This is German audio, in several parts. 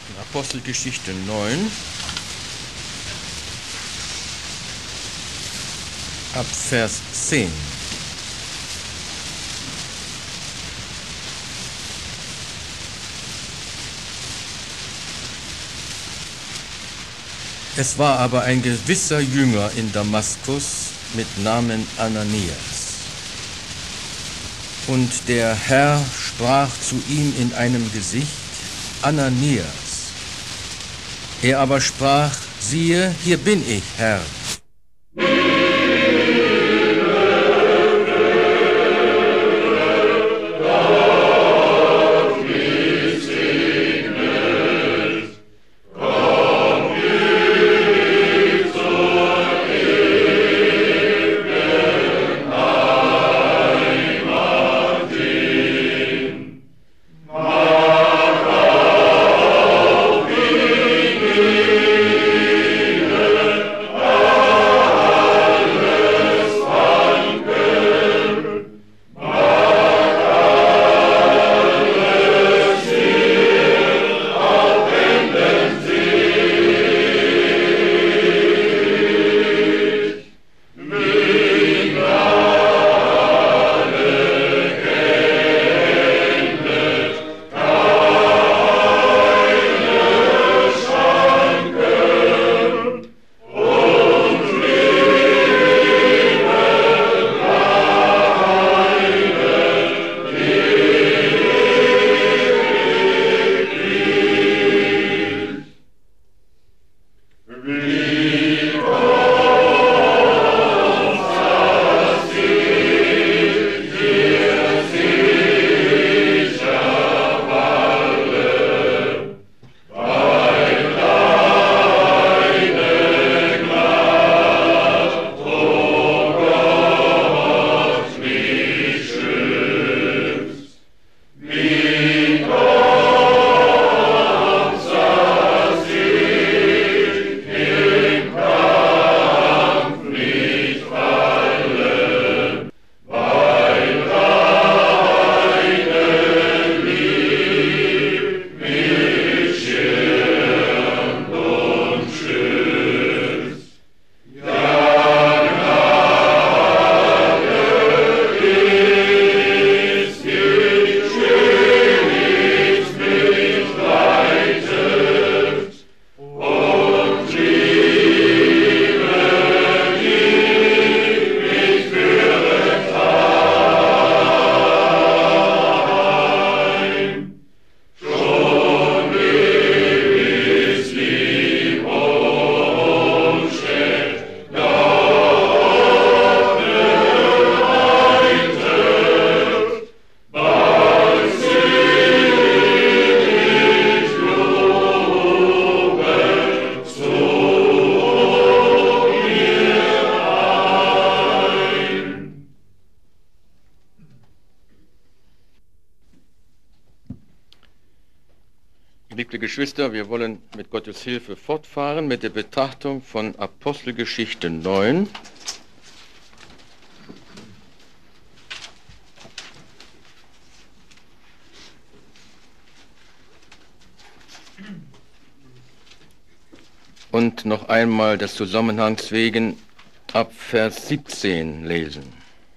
Apostelgeschichte 9, ab Vers 10. Es war aber ein gewisser Jünger in Damaskus mit Namen Ananias. Und der Herr sprach zu ihm in einem Gesicht: Ananias. Er aber sprach: Siehe, hier bin ich, Herr. Liebe Geschwister, wir wollen mit Gottes Hilfe fortfahren mit der Betrachtung von Apostelgeschichte 9. Und noch einmal des Zusammenhangs wegen ab Vers 17 lesen.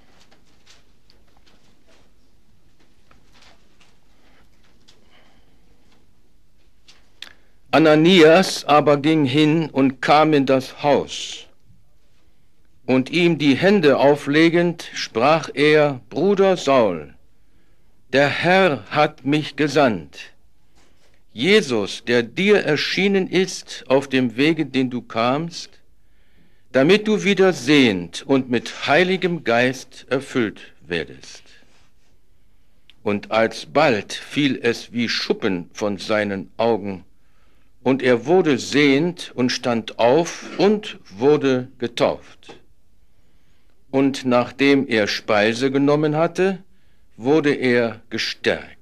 Ananias aber ging hin und kam in das Haus. Und ihm die Hände auflegend, sprach er: Bruder Saul, der Herr hat mich gesandt, Jesus, der dir erschienen ist auf dem Wege, den du kamst, damit du wieder sehend und mit Heiligem Geist erfüllt werdest. Und alsbald fiel es wie Schuppen von seinen Augen, und er wurde sehend und stand auf und wurde getauft. Und nachdem er Speise genommen hatte, wurde er gestärkt.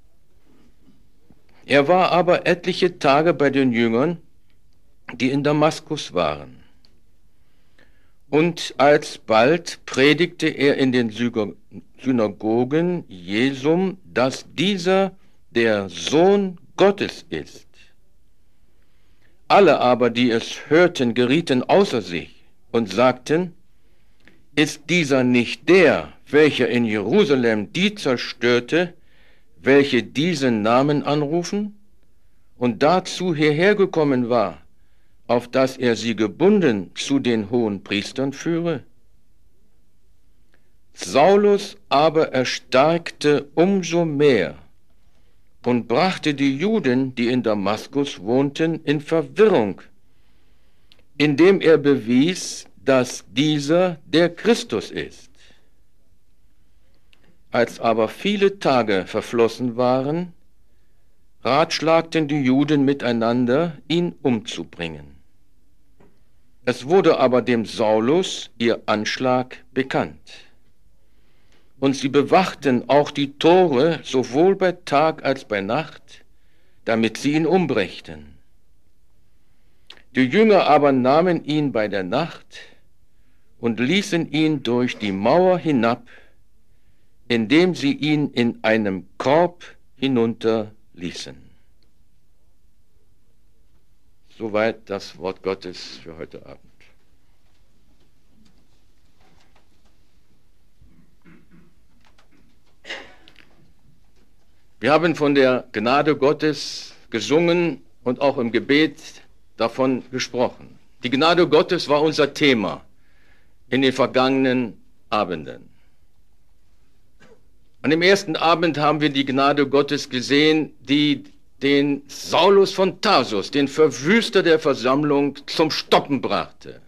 Er war aber etliche Tage bei den Jüngern, die in Damaskus waren. Und alsbald predigte er in den Synagogen Jesum, dass dieser der Sohn Gottes ist. Alle aber, die es hörten, gerieten außer sich und sagten, ist dieser nicht der, welcher in Jerusalem die zerstörte, welche diesen Namen anrufen und dazu hierher gekommen war, auf dass er sie gebunden zu den hohen Priestern führe? Saulus aber erstarkte umso mehr und brachte die Juden, die in Damaskus wohnten, in Verwirrung, indem er bewies, dass dieser der Christus ist. Als aber viele Tage verflossen waren, ratschlagten die Juden miteinander, ihn umzubringen. Es wurde aber dem Saulus ihr Anschlag bekannt. Und sie bewachten auch die Tore sowohl bei Tag als bei Nacht, damit sie ihn umbrächten. Die Jünger aber nahmen ihn bei der Nacht und ließen ihn durch die Mauer hinab, indem sie ihn in einem Korb hinunterließen. Soweit das Wort Gottes für heute Abend. Wir haben von der Gnade Gottes gesungen und auch im Gebet davon gesprochen. Die Gnade Gottes war unser Thema in den vergangenen Abenden. An dem ersten Abend haben wir die Gnade Gottes gesehen, die den Saulus von Tarsus, den Verwüster der Versammlung, zum Stoppen brachte,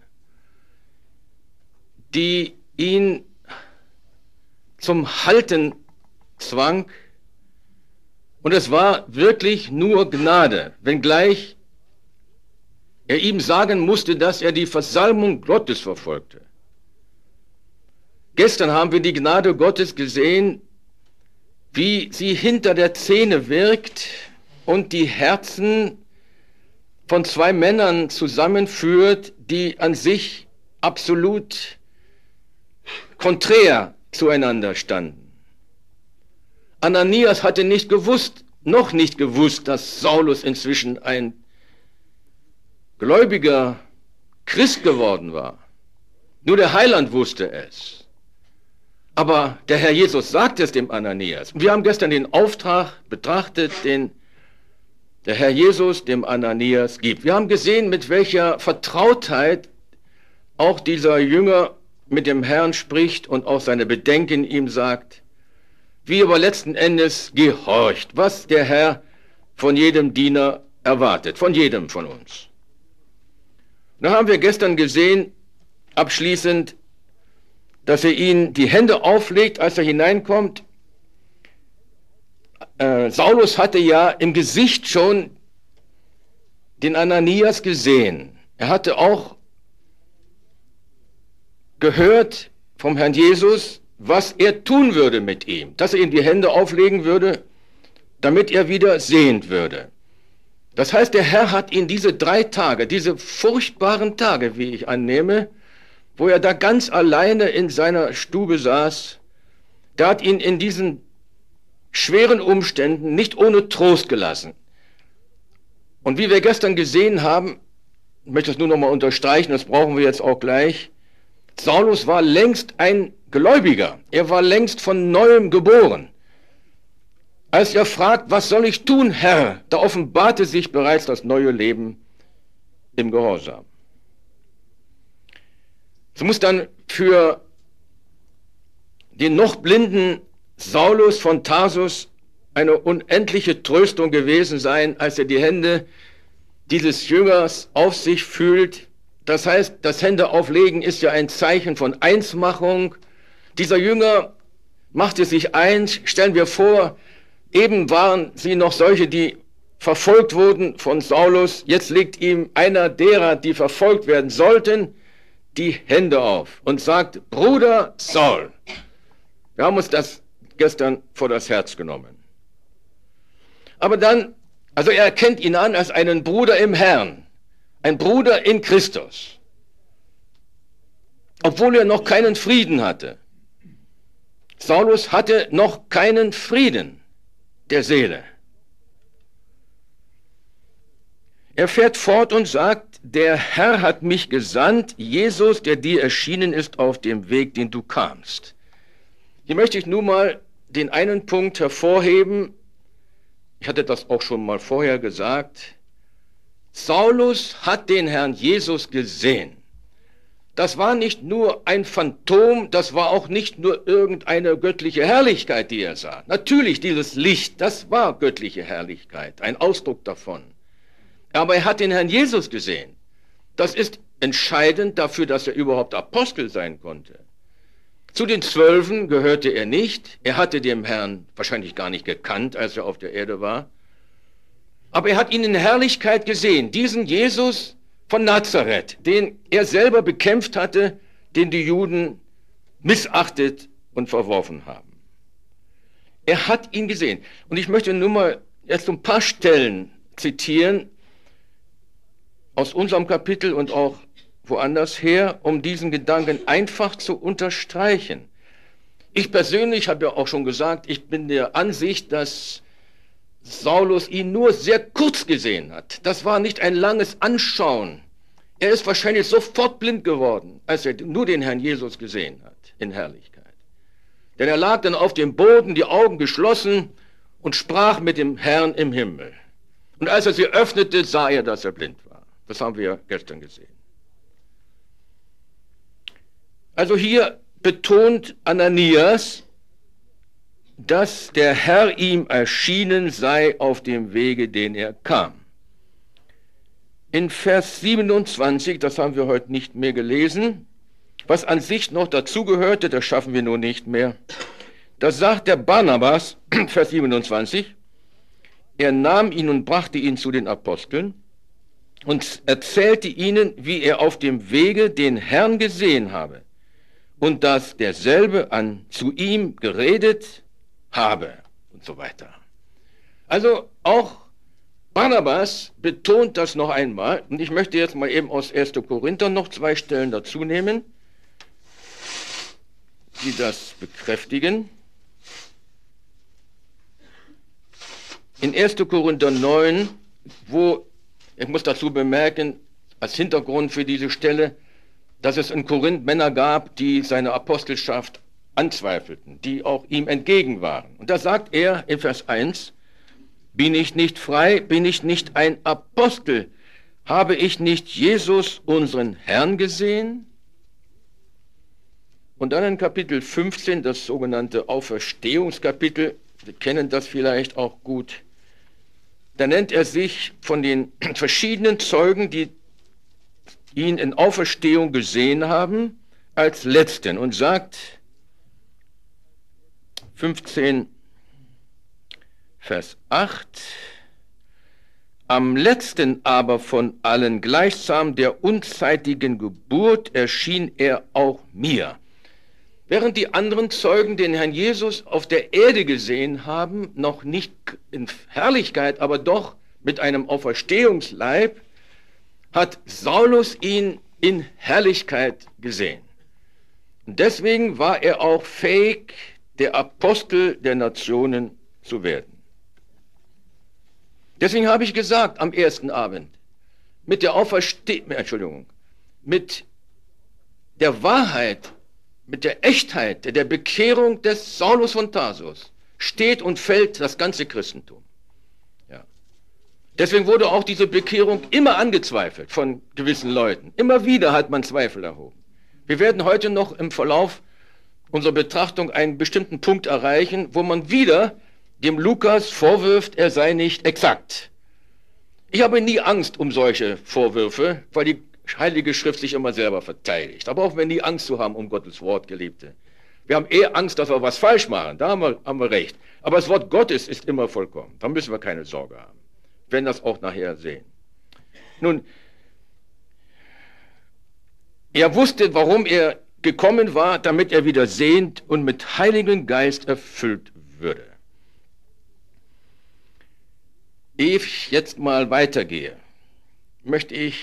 die ihn zum Halten zwang. Und es war wirklich nur Gnade, wenngleich er ihm sagen musste, dass er die Versammlung Gottes verfolgte. Gestern haben wir die Gnade Gottes gesehen, wie sie hinter der Szene wirkt und die Herzen von zwei Männern zusammenführt, die an sich absolut konträr zueinander standen. Ananias hatte noch nicht gewusst, dass Saulus inzwischen ein gläubiger Christ geworden war. Nur der Heiland wusste es. Aber der Herr Jesus sagte es dem Ananias. Wir haben gestern den Auftrag betrachtet, den der Herr Jesus dem Ananias gibt. Wir haben gesehen, mit welcher Vertrautheit auch dieser Jünger mit dem Herrn spricht und auch seine Bedenken ihm sagt, wie aber letzten Endes gehorcht, was der Herr von jedem Diener erwartet, von jedem von uns. Da haben wir gestern gesehen, abschließend, dass er ihnen die Hände auflegt, als er hineinkommt. Saulus hatte ja im Gesicht schon den Ananias gesehen. Er hatte auch gehört vom Herrn Jesus, was er tun würde mit ihm, dass er ihm die Hände auflegen würde, damit er wieder sehend würde. Das heißt, der Herr hat ihn diese 3 Tage, diese furchtbaren Tage, wie ich annehme, wo er da ganz alleine in seiner Stube saß, der hat ihn in diesen schweren Umständen nicht ohne Trost gelassen. Und wie wir gestern gesehen haben, ich möchte es nur noch mal unterstreichen, das brauchen wir jetzt auch gleich, Saulus war längst ein Gläubiger, er war längst von Neuem geboren. Als er fragt, was soll ich tun, Herr, da offenbarte sich bereits das neue Leben im Gehorsam. Es muss dann für den noch blinden Saulus von Tarsus eine unendliche Tröstung gewesen sein, als er die Hände dieses Jüngers auf sich fühlt. Das heißt, das Händeauflegen ist ja ein Zeichen von Einsmachung. Dieser Jünger machte sich eins, stellen wir vor, eben waren sie noch solche, die verfolgt wurden von Saulus. Jetzt legt ihm einer derer, die verfolgt werden sollten, die Hände auf und sagt, Bruder Saul. Wir haben uns das gestern vor das Herz genommen. Aber dann, also er erkennt ihn an als einen Bruder im Herrn, ein Bruder in Christus, obwohl er noch keinen Frieden hatte. Saulus hatte noch keinen Frieden der Seele. Er fährt fort und sagt, der Herr hat mich gesandt, Jesus, der dir erschienen ist auf dem Weg, den du kamst. Hier möchte ich nun mal den einen Punkt hervorheben. Ich hatte das auch schon mal vorher gesagt. Saulus hat den Herrn Jesus gesehen. Das war nicht nur ein Phantom, das war auch nicht nur irgendeine göttliche Herrlichkeit, die er sah. Natürlich, dieses Licht, das war göttliche Herrlichkeit, ein Ausdruck davon. Aber er hat den Herrn Jesus gesehen. Das ist entscheidend dafür, dass er überhaupt Apostel sein konnte. Zu den 12 gehörte er nicht. Er hatte den Herrn wahrscheinlich gar nicht gekannt, als er auf der Erde war. Aber er hat ihn in Herrlichkeit gesehen, diesen Jesus von Nazareth, den er selber bekämpft hatte, den die Juden missachtet und verworfen haben. Er hat ihn gesehen. Und ich möchte nur mal jetzt ein paar Stellen zitieren aus unserem Kapitel und auch woanders her, um diesen Gedanken einfach zu unterstreichen. Ich persönlich habe ja auch schon gesagt, ich bin der Ansicht, dass Saulus ihn nur sehr kurz gesehen hat. Das war nicht ein langes Anschauen. Er ist wahrscheinlich sofort blind geworden, als er nur den Herrn Jesus gesehen hat, in Herrlichkeit. Denn er lag dann auf dem Boden, die Augen geschlossen und sprach mit dem Herrn im Himmel. Und als er sie öffnete, sah er, dass er blind war. Das haben wir gestern gesehen. Also hier betont Ananias, dass der Herr ihm erschienen sei auf dem Wege, den er kam. In Vers 27, das haben wir heute nicht mehr gelesen, was an sich noch dazugehörte, das schaffen wir nun nicht mehr. Da sagt der Barnabas, Vers 27, er nahm ihn und brachte ihn zu den Aposteln und erzählte ihnen, wie er auf dem Wege den Herrn gesehen habe und dass derselbe zu ihm geredet habe und so weiter. Also auch Barnabas betont das noch einmal und ich möchte jetzt mal eben aus 1. Korinther noch 2 Stellen dazu nehmen, die das bekräftigen. In 1. Korinther 9, wo, ich muss dazu bemerken, als Hintergrund für diese Stelle, dass es in Korinth Männer gab, die seine Apostelschaft anzweifelten, die auch ihm entgegen waren. Und da sagt er in Vers 1, bin ich nicht frei, bin ich nicht ein Apostel, habe ich nicht Jesus, unseren Herrn, gesehen? Und dann in Kapitel 15, das sogenannte Auferstehungskapitel, wir kennen das vielleicht auch gut, da nennt er sich von den verschiedenen Zeugen, die ihn in Auferstehung gesehen haben, als Letzten und sagt, 15, Vers 8, am letzten aber von allen, gleichsam der unzeitigen Geburt, erschien er auch mir. Während die anderen Zeugen den Herrn Jesus auf der Erde gesehen haben, noch nicht in Herrlichkeit, aber doch mit einem Auferstehungsleib, hat Saulus ihn in Herrlichkeit gesehen. Und deswegen war er auch fähig, der Apostel der Nationen zu werden. Deswegen habe ich gesagt am ersten Abend, mit der mit der Wahrheit, mit der Echtheit, der Bekehrung des Saulus von Tarsus steht und fällt das ganze Christentum. Ja. Deswegen wurde auch diese Bekehrung immer angezweifelt von gewissen Leuten. Immer wieder hat man Zweifel erhoben. Wir werden heute noch im Verlauf unserer Betrachtung einen bestimmten Punkt erreichen, wo man wieder dem Lukas vorwirft, er sei nicht exakt. Ich habe nie Angst um solche Vorwürfe, weil die Heilige Schrift sich immer selber verteidigt. Aber auch wir nie Angst zu haben um Gottes Wort, Geliebte. Wir haben eher Angst, dass wir was falsch machen, da haben wir recht. Aber das Wort Gottes ist immer vollkommen, da müssen wir keine Sorge haben. Wir werden das auch nachher sehen. Nun, er wusste, warum er gekommen war, damit er wieder sehend und mit Heiligen Geist erfüllt würde. Ehe ich jetzt mal weitergehe, möchte ich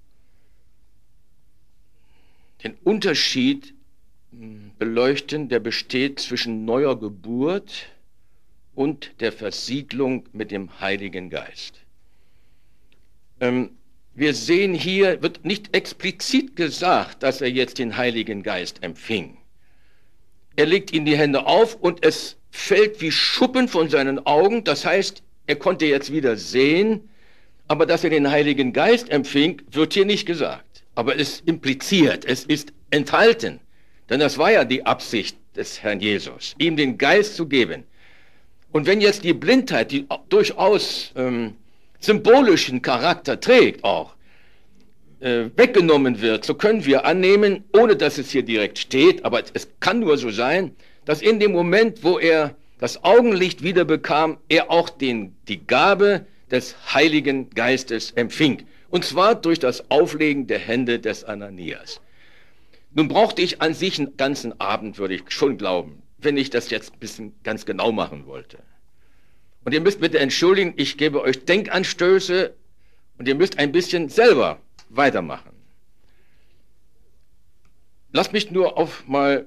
den Unterschied beleuchten, der besteht zwischen neuer Geburt und der Versiegelung mit dem Heiligen Geist. Wir sehen hier, wird nicht explizit gesagt, dass er jetzt den Heiligen Geist empfing. Er legt ihm die Hände auf und es fällt wie Schuppen von seinen Augen. Das heißt, er konnte jetzt wieder sehen, aber dass er den Heiligen Geist empfing, wird hier nicht gesagt. Aber es ist impliziert, es ist enthalten. Denn das war ja die Absicht des Herrn Jesus, ihm den Geist zu geben. Und wenn jetzt die Blindheit, die durchaus symbolischen Charakter trägt auch, weggenommen wird, so können wir annehmen, ohne dass es hier direkt steht, aber es kann nur so sein, dass in dem Moment, wo er das Augenlicht wieder bekam, er auch die Gabe des Heiligen Geistes empfing. Und zwar durch das Auflegen der Hände des Ananias. Nun brauchte ich an sich einen ganzen Abend, würde ich schon glauben, wenn ich das jetzt ein bisschen ganz genau machen wollte. Und ihr müsst bitte entschuldigen, ich gebe euch Denkanstöße und ihr müsst ein bisschen selber weitermachen. Lasst mich nur auf mal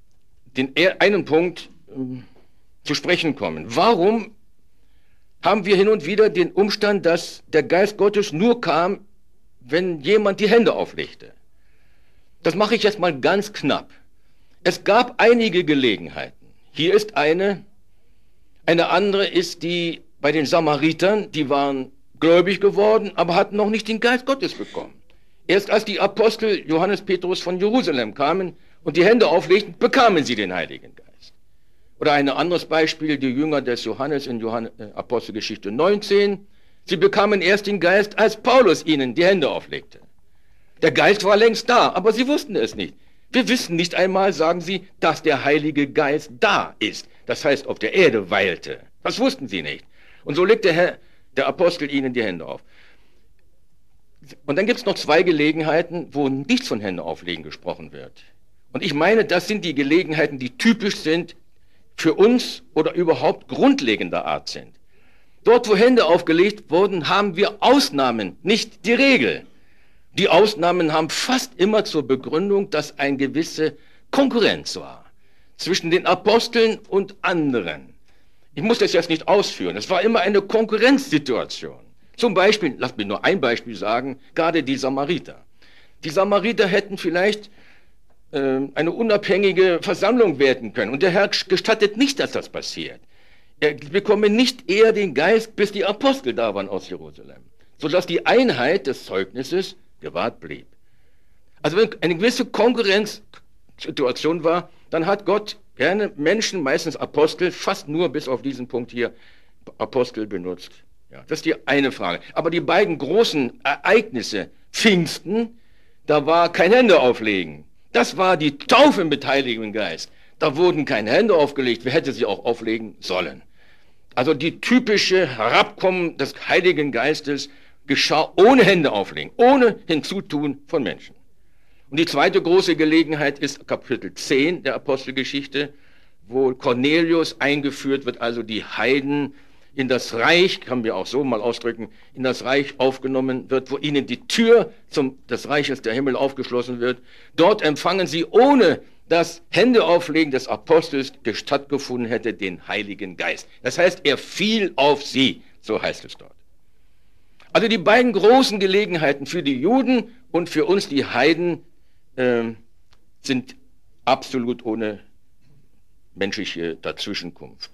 einen Punkt zu sprechen kommen. Warum haben wir hin und wieder den Umstand, dass der Geist Gottes nur kam, wenn jemand die Hände auflegte? Das mache ich jetzt mal ganz knapp. Es gab einige Gelegenheiten. Hier ist eine andere ist die bei den Samaritern, die waren gläubig geworden, aber hatten noch nicht den Geist Gottes bekommen. Erst als die Apostel Johannes Petrus von Jerusalem kamen und die Hände auflegten, bekamen sie den Heiligen Geist. Oder ein anderes Beispiel, die Jünger des Johannes in Apostelgeschichte 19. Sie bekamen erst den Geist, als Paulus ihnen die Hände auflegte. Der Geist war längst da, aber sie wussten es nicht. Wir wissen nicht einmal, sagen sie, dass der Heilige Geist da ist. Das heißt, auf der Erde weilte. Das wussten sie nicht. Und so legte der Apostel ihnen die Hände auf. Und dann gibt es noch zwei Gelegenheiten, wo nichts von Hände auflegen gesprochen wird. Und ich meine, das sind die Gelegenheiten, die typisch sind für uns oder überhaupt grundlegender Art sind. Dort, wo Hände aufgelegt wurden, haben wir Ausnahmen, nicht die Regel. Die Ausnahmen haben fast immer zur Begründung, dass eine gewisse Konkurrenz war zwischen den Aposteln und anderen. Ich muss das jetzt nicht ausführen. Es war immer eine Konkurrenzsituation. Zum Beispiel, lasst mich nur ein Beispiel sagen, gerade die Samariter. Die Samariter hätten vielleicht eine unabhängige Versammlung werden können. Und der Herr gestattet nicht, dass das passiert. Er bekomme nicht eher den Geist, bis die Apostel da waren aus Jerusalem. Sodass die Einheit des Zeugnisses gewahrt blieb. Also wenn eine gewisse Konkurrenzsituation war, dann hat Gott gerne Menschen, meistens Apostel, fast nur bis auf diesen Punkt hier, Apostel benutzt. Ja, das ist die eine Frage. Aber die beiden großen Ereignisse, Pfingsten, da war kein Hände auflegen. Das war die Taufe mit Heiligem Geist. Da wurden keine Hände aufgelegt. Wer hätte sie auch auflegen sollen? Also die typische Herabkommen des Heiligen Geistes geschah ohne Hände auflegen, ohne Hinzutun von Menschen. Und die zweite große Gelegenheit ist Kapitel 10 der Apostelgeschichte, wo Cornelius eingeführt wird, also die Heiden in das Reich, kann man auch so mal ausdrücken, in das Reich aufgenommen wird, wo ihnen die Tür des Reiches der Himmel aufgeschlossen wird. Dort empfangen sie, ohne dass Händeauflegen des Apostels stattgefunden hätte, den Heiligen Geist. Das heißt, er fiel auf sie, so heißt es dort. Also die beiden großen Gelegenheiten für die Juden und für uns, die Heiden, sind absolut ohne menschliche Dazwischenkunft.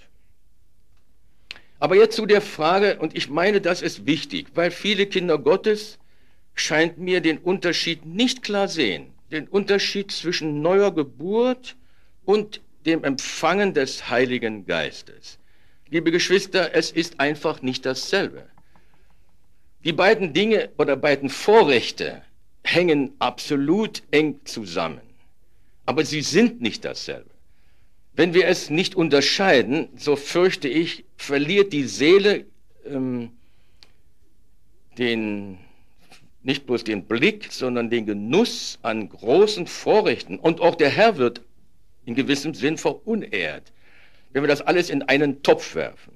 Aber jetzt zu der Frage, und ich meine, das ist wichtig, weil viele Kinder Gottes scheint mir den Unterschied nicht klar sehen. Den Unterschied zwischen neuer Geburt und dem Empfangen des Heiligen Geistes. Liebe Geschwister, es ist einfach nicht dasselbe. Die beiden Dinge oder beiden Vorrechte hängen absolut eng zusammen. Aber sie sind nicht dasselbe. Wenn wir es nicht unterscheiden, so fürchte ich, verliert die Seele nicht bloß den Blick, sondern den Genuss an großen Vorrechten. Und auch der Herr wird in gewissem Sinn verunehrt, wenn wir das alles in einen Topf werfen.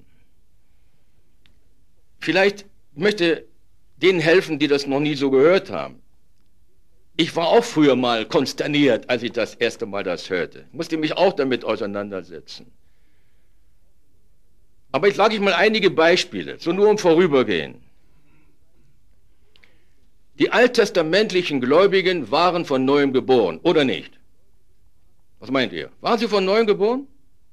Vielleicht möchte denen helfen, die das noch nie so gehört haben. Ich war auch früher mal konsterniert, als ich das erste Mal das hörte. Ich musste mich auch damit auseinandersetzen. Aber jetzt sage ich mal einige Beispiele, so nur um vorübergehen. Die alttestamentlichen Gläubigen waren von Neuem geboren, oder nicht? Was meint ihr? Waren sie von Neuem geboren?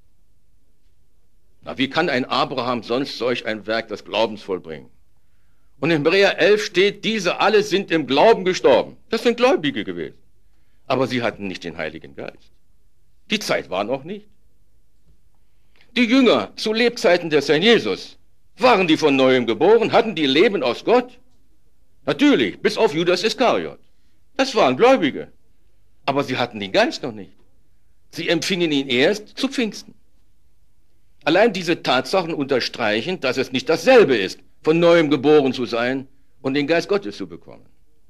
Na, wie kann ein Abraham sonst solch ein Werk des Glaubens vollbringen? Und in Hebräer 11 steht, diese alle sind im Glauben gestorben. Das sind Gläubige gewesen. Aber sie hatten nicht den Heiligen Geist. Die Zeit war noch nicht. Die Jünger zu Lebzeiten des Herrn Jesus, waren die von Neuem geboren? Hatten die Leben aus Gott? Natürlich, bis auf Judas Iskariot. Das waren Gläubige. Aber sie hatten den Geist noch nicht. Sie empfingen ihn erst zu Pfingsten. Allein diese Tatsachen unterstreichen, dass es nicht dasselbe ist, von Neuem geboren zu sein und den Geist Gottes zu bekommen.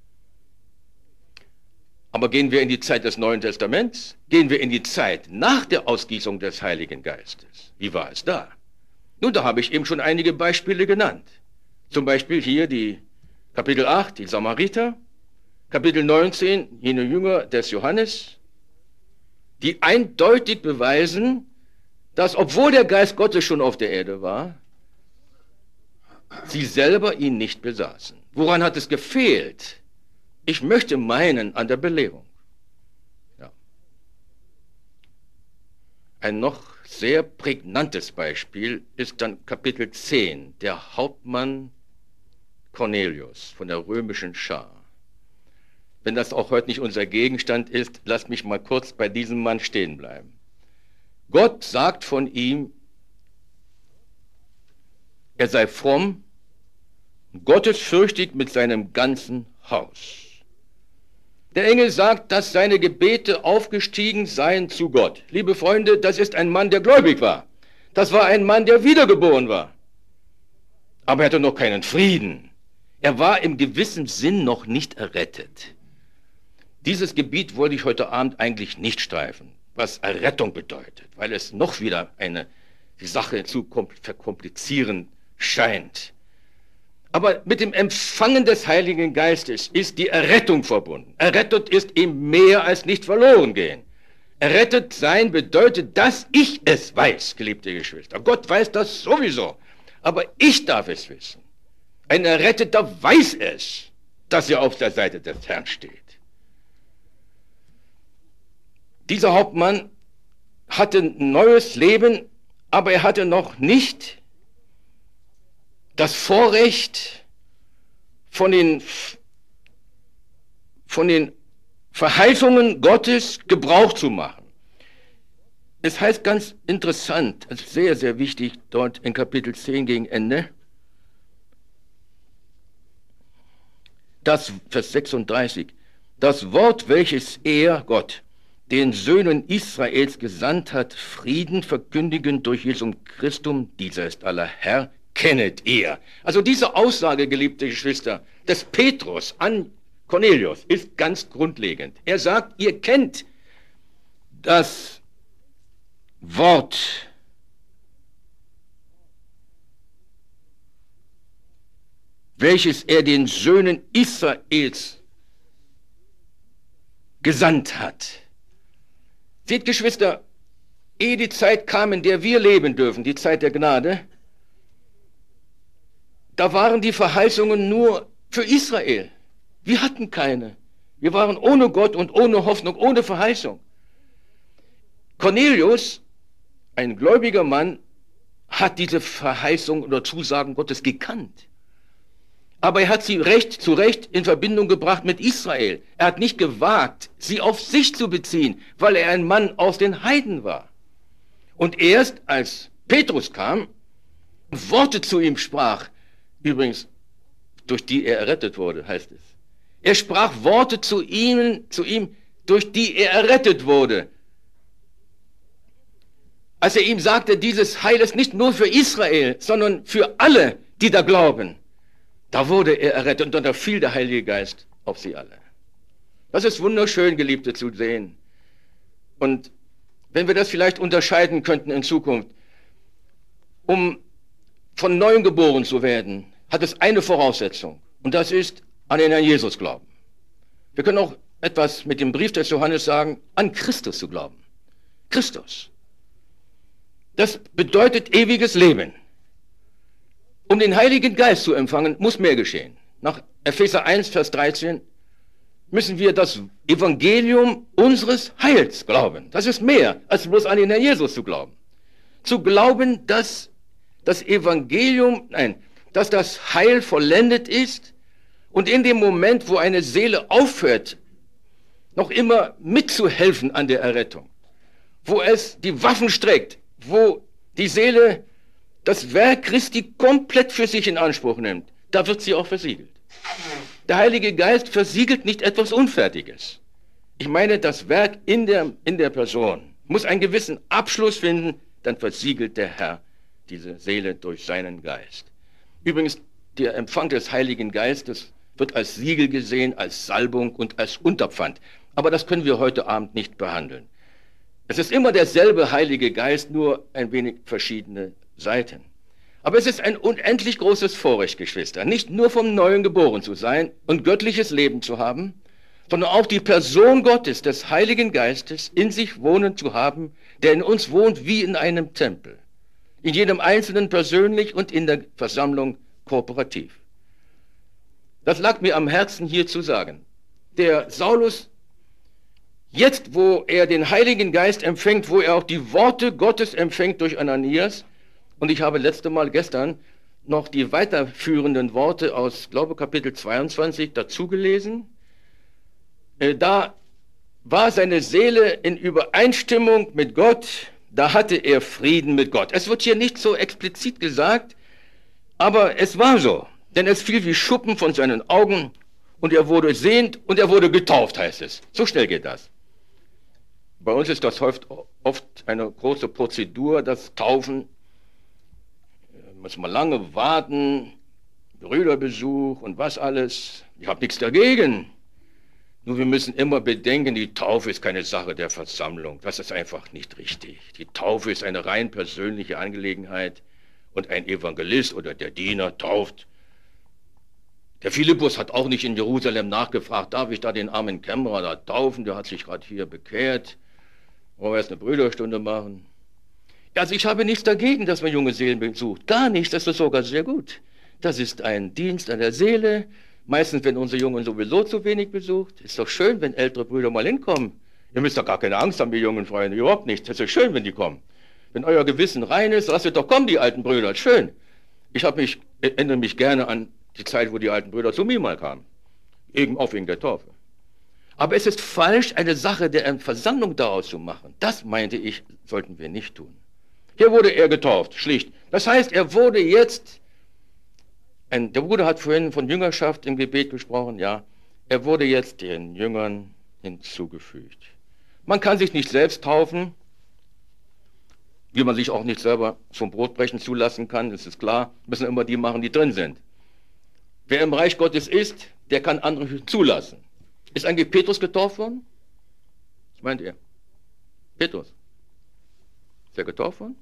Aber gehen wir in die Zeit des Neuen Testaments, gehen wir in die Zeit nach der Ausgießung des Heiligen Geistes. Wie war es da? Nun, da habe ich eben schon einige Beispiele genannt. Zum Beispiel hier die Kapitel 8, die Samariter, Kapitel 19, jene Jünger des Johannes, die eindeutig beweisen, dass, obwohl der Geist Gottes schon auf der Erde war, sie selber ihn nicht besaßen. Woran hat es gefehlt? Ich möchte meinen, an der Belehrung. Ja. Ein noch sehr prägnantes Beispiel ist dann Kapitel 10, der Hauptmann Cornelius von der römischen Schar. Wenn das auch heute nicht unser Gegenstand ist, lasst mich mal kurz bei diesem Mann stehen bleiben. Gott sagt von ihm, er sei fromm, gottesfürchtig mit seinem ganzen Haus. Der Engel sagt, dass seine Gebete aufgestiegen seien zu Gott. Liebe Freunde, das ist ein Mann, der gläubig war. Das war ein Mann, der wiedergeboren war. Aber er hatte noch keinen Frieden. Er war im gewissen Sinn noch nicht errettet. Dieses Gebiet wollte ich heute Abend eigentlich nicht streifen, was Errettung bedeutet, weil es noch wieder die Sache zu verkomplizieren scheint. Aber mit dem Empfangen des Heiligen Geistes ist die Errettung verbunden. Errettet ist ihm mehr als nicht verloren gehen. Errettet sein bedeutet, dass ich es weiß, geliebte Geschwister. Gott weiß das sowieso, aber ich darf es wissen. Ein Erretteter weiß es, dass er auf der Seite des Herrn steht. Dieser Hauptmann hatte ein neues Leben, aber er hatte noch nicht das Vorrecht, von den Verheißungen Gottes Gebrauch zu machen. Es heißt ganz interessant, also sehr, sehr wichtig, dort in Kapitel 10 gegen Ende, das Vers 36, das Wort, welches er, Gott, den Söhnen Israels gesandt hat, Frieden verkündigen durch Jesum Christum, dieser ist aller Herr, kennet ihr. Also diese Aussage, geliebte Geschwister, des Petrus an Cornelius ist ganz grundlegend. Er sagt, ihr kennt das Wort, welches er den Söhnen Israels gesandt hat. Seht, Geschwister, ehe die Zeit kam, in der wir leben dürfen, die Zeit der Gnade, da waren die Verheißungen nur für Israel. Wir hatten keine. Wir waren ohne Gott und ohne Hoffnung, ohne Verheißung. Cornelius, ein gläubiger Mann, hat diese Verheißung oder Zusagen Gottes gekannt. Aber er hat sie zu Recht in Verbindung gebracht mit Israel. Er hat nicht gewagt, sie auf sich zu beziehen, weil er ein Mann aus den Heiden war. Und erst als Petrus kam und Worte zu ihm sprach, übrigens, durch die er errettet wurde, heißt es. Er sprach Worte zu ihm, durch die er errettet wurde. Als er ihm sagte, dieses Heil ist nicht nur für Israel, sondern für alle, die da glauben. Da wurde er errettet und da fiel der Heilige Geist auf sie alle. Das ist wunderschön, Geliebte, zu sehen. Und wenn wir das vielleicht unterscheiden könnten in Zukunft, um von Neuem geboren zu werden, hat es eine Voraussetzung. Und das ist an den Herrn Jesus glauben. Wir können auch etwas mit dem Brief des Johannes sagen, an Christus zu glauben. Christus. Das bedeutet ewiges Leben. Um den Heiligen Geist zu empfangen, muss mehr geschehen. Nach Epheser 1, Vers 13, müssen wir das Evangelium unseres Heils glauben. Das ist mehr, als bloß an den Herrn Jesus zu glauben. Zu glauben, dass das Evangelium, dass das Heil vollendet ist und in dem Moment, wo eine Seele aufhört, noch immer mitzuhelfen an der Errettung, wo es die Waffen streckt, wo die Seele das Werk Christi komplett für sich in Anspruch nimmt, da wird sie auch versiegelt. Der Heilige Geist versiegelt nicht etwas Unfertiges. Ich meine, das Werk in der Person muss einen gewissen Abschluss finden, dann versiegelt der Herr diese Seele durch seinen Geist. Übrigens, der Empfang des Heiligen Geistes wird als Siegel gesehen, als Salbung und als Unterpfand. Aber das können wir heute Abend nicht behandeln. Es ist immer derselbe Heilige Geist, nur ein wenig verschiedene Seiten. Aber es ist ein unendlich großes Vorrecht, Geschwister, nicht nur vom Neuen geboren zu sein und göttliches Leben zu haben, sondern auch die Person Gottes, des Heiligen Geistes, in sich wohnen zu haben, der in uns wohnt wie in einem Tempel. In jedem Einzelnen persönlich und in der Versammlung kooperativ. Das lag mir am Herzen, hier zu sagen. Der Saulus, jetzt wo er den Heiligen Geist empfängt, wo er auch die Worte Gottes empfängt durch Ananias, und ich habe gestern noch die weiterführenden Worte aus, glaube Kapitel 22 dazu gelesen. Da war seine Seele in Übereinstimmung mit Gott, da hatte er Frieden mit Gott. Es wird hier nicht so explizit gesagt, aber es war so, denn es fiel wie Schuppen von seinen Augen und er wurde sehend und er wurde getauft, heißt es. So schnell geht das. Bei uns ist das oft eine große Prozedur, das Taufen. Muss man lange warten, Brüderbesuch und was alles. Ich habe nichts dagegen. Nur wir müssen immer bedenken, die Taufe ist keine Sache der Versammlung. Das ist einfach nicht richtig. Die Taufe ist eine rein persönliche Angelegenheit und ein Evangelist oder der Diener tauft. Der Philippus hat auch nicht in Jerusalem nachgefragt, darf ich da den armen Kämmerer da taufen? Der hat sich gerade hier bekehrt. Wollen wir erst eine Brüderstunde machen? Also ich habe nichts dagegen, dass man junge Seelen besucht. Gar nichts, das ist sogar sehr gut. Das ist ein Dienst an der Seele. Meistens, wenn unsere Jungen sowieso zu wenig besucht. Ist doch schön, wenn ältere Brüder mal hinkommen. Ihr müsst doch gar keine Angst haben, die jungen Freunde. Überhaupt nicht. Es ist schön, wenn die kommen. Wenn euer Gewissen rein ist, lasst doch kommen, die alten Brüder. Schön. Ich erinnere mich gerne an die Zeit, wo die alten Brüder zu mir mal kamen. Eben auch wegen der Taufe. Aber es ist falsch, eine Sache der Versammlung daraus zu machen. Das meinte ich, sollten wir nicht tun. Hier wurde er getauft, schlicht. Das heißt, er wurde jetzt, der Bruder hat vorhin von Jüngerschaft im Gebet gesprochen, ja, er wurde jetzt den Jüngern hinzugefügt. Man kann sich nicht selbst taufen, wie man sich auch nicht selber zum Brotbrechen zulassen kann, das ist klar, müssen immer die machen, die drin sind. Wer im Reich Gottes ist, der kann andere zulassen. Ist eigentlich Petrus getauft worden? Was meint ihr? Petrus. Ist er getauft worden?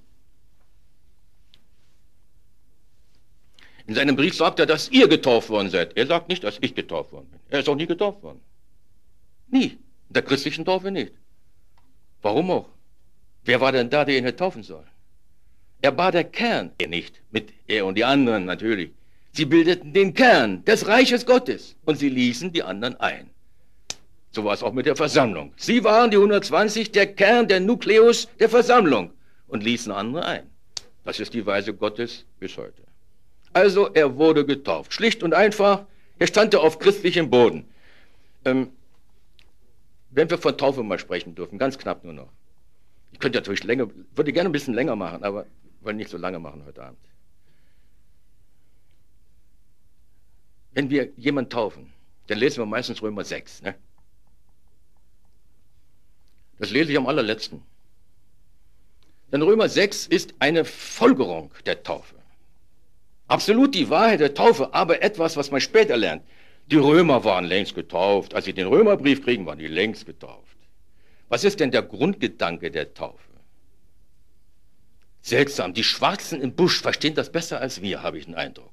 In seinem Brief sagt er, dass ihr getauft worden seid. Er sagt nicht, dass ich getauft worden bin. Er ist auch nie getauft worden. Nie. In der christlichen Taufe nicht. Warum auch? Wer war denn da, der ihn hätte taufen sollen? Er war der Kern. Er nicht. Mit er und die anderen natürlich. Sie bildeten den Kern des Reiches Gottes. Und sie ließen die anderen ein. So war es auch mit der Versammlung. Sie waren die 120, der Kern, der Nukleus der Versammlung. Und ließen andere ein. Das ist die Weise Gottes bis heute. Also er wurde getauft. Schlicht und einfach, er stand auf christlichem Boden. Wenn wir von Taufe mal sprechen dürfen, ganz knapp nur noch. Ich könnte natürlich würde gerne ein bisschen länger machen, aber wollen nicht so lange machen heute Abend. Wenn wir jemanden taufen, dann lesen wir meistens Römer 6. Ne? Das lese ich am allerletzten. Denn Römer 6 ist eine Folgerung der Taufe. Absolut die Wahrheit der Taufe, aber etwas, was man später lernt. Die Römer waren längst getauft. Als sie den Römerbrief kriegen, waren die längst getauft. Was ist denn der Grundgedanke der Taufe? Seltsam, die Schwarzen im Busch verstehen das besser als wir, habe ich den Eindruck.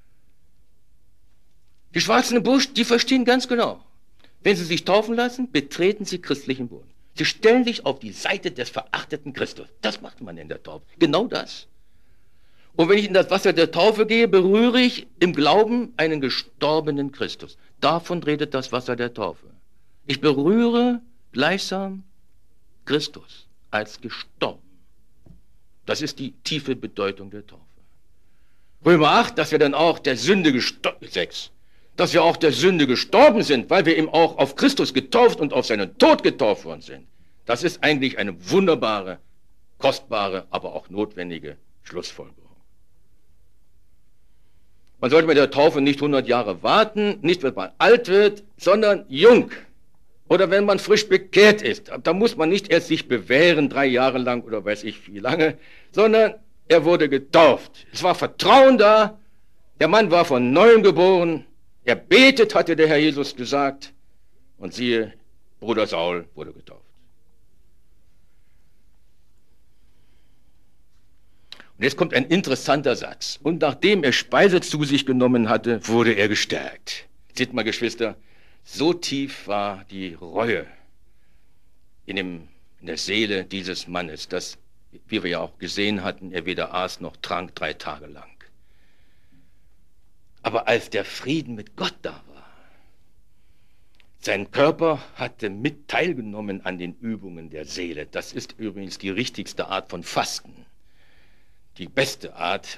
Die Schwarzen im Busch, die verstehen ganz genau. Wenn sie sich taufen lassen, betreten sie christlichen Boden. Sie stellen sich auf die Seite des verachteten Christus. Das macht man in der Taufe. Genau das. Und wenn ich in das Wasser der Taufe gehe, berühre ich im Glauben einen gestorbenen Christus. Davon redet das Wasser der Taufe. Ich berühre gleichsam Christus als gestorben. Das ist die tiefe Bedeutung der Taufe. Römer 8, dass wir dann auch der Sünde gestorben, 6, dass wir auch der Sünde gestorben sind, weil wir eben auch auf Christus getauft und auf seinen Tod getauft worden sind. Das ist eigentlich eine wunderbare, kostbare, aber auch notwendige Schlussfolgerung. Man sollte mit der Taufe nicht 100 Jahre warten, nicht wenn man alt wird, sondern jung. Oder wenn man frisch bekehrt ist. Da muss man nicht erst sich bewähren, 3 Jahre lang oder weiß ich wie lange, sondern er wurde getauft. Es war Vertrauen da, der Mann war von neuem geboren, er betet, hatte der Herr Jesus gesagt, und siehe, Bruder Saul wurde getauft. Und jetzt kommt ein interessanter Satz. Und nachdem er Speise zu sich genommen hatte, wurde er gestärkt. Seht mal, Geschwister, so tief war die Reue in der Seele dieses Mannes, dass, wie wir ja auch gesehen hatten, er weder aß noch trank 3 Tage lang. Aber als der Frieden mit Gott da war, sein Körper hatte mit teilgenommen an den Übungen der Seele. Das ist übrigens die richtigste Art von Fasten. Die beste Art.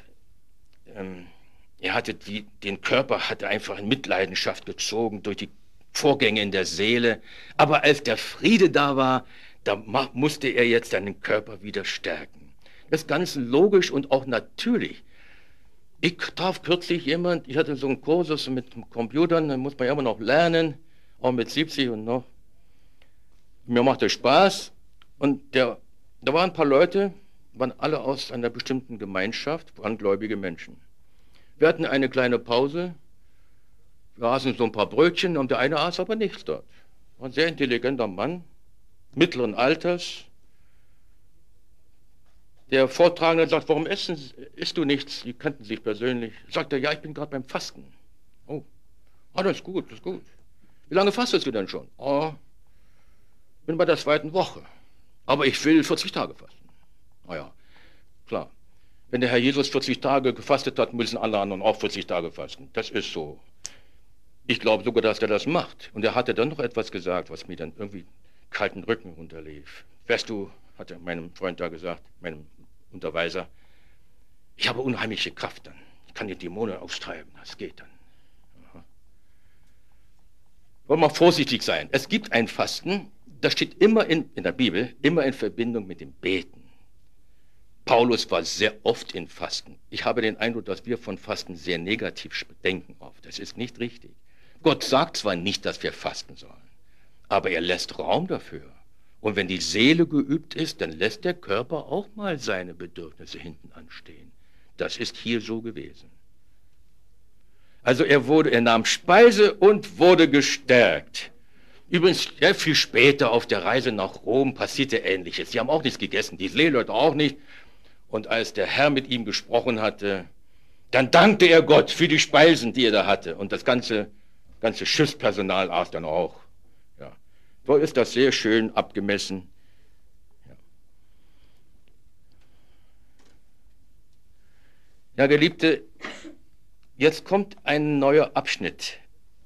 Den Körper hatte einfach in Mitleidenschaft gezogen durch die Vorgänge in der Seele. Aber als der Friede da war, da musste er jetzt seinen Körper wieder stärken. Das ist ganz logisch und auch natürlich. Ich traf kürzlich jemand, ich hatte so einen Kursus mit Computern, da muss man ja immer noch lernen, auch mit 70 und noch. Mir machte Spaß und da waren ein paar Leute, waren alle aus einer bestimmten Gemeinschaft, waren gläubige Menschen. Wir hatten eine kleine Pause, wir aßen so ein paar Brötchen und der eine aß aber nichts dort. War ein sehr intelligenter Mann, mittleren Alters. Der Vortragende sagt, warum isst du nichts? Die kannten sich persönlich. Sagt er, ja, ich bin gerade beim Fasten. Oh, das ist gut, das ist gut. Wie lange fastest du denn schon? Oh, bin bei der 2. Woche. Aber ich will 40 Tage fasten. Ja, klar. Wenn der Herr Jesus 40 Tage gefastet hat, müssen alle anderen auch 40 Tage fasten. Das ist so. Ich glaube sogar, dass er das macht. Und er hatte dann noch etwas gesagt, was mir dann irgendwie kalten Rücken runterlief. Weißt du, hat er meinem Freund da gesagt, meinem Unterweiser, ich habe unheimliche Kraft dann. Ich kann die Dämonen austreiben, das geht dann. Wollen wir mal vorsichtig sein. Es gibt ein Fasten, das steht immer in der Bibel, immer in Verbindung mit dem Beten. Paulus war sehr oft in Fasten. Ich habe den Eindruck, dass wir von Fasten sehr negativ denken oft. Das ist nicht richtig. Gott sagt zwar nicht, dass wir fasten sollen, aber er lässt Raum dafür. Und wenn die Seele geübt ist, dann lässt der Körper auch mal seine Bedürfnisse hinten anstehen. Das ist hier so gewesen. Also er nahm Speise und wurde gestärkt. Übrigens, ja, viel später auf der Reise nach Rom passierte Ähnliches. Sie haben auch nichts gegessen, die Seeleute auch nicht. Und als der Herr mit ihm gesprochen hatte, dann dankte er Gott für die Speisen, die er da hatte. Und das ganze Schiffspersonal aß dann auch. Ja. So ist das sehr schön abgemessen. Ja, Geliebte, jetzt kommt ein neuer Abschnitt.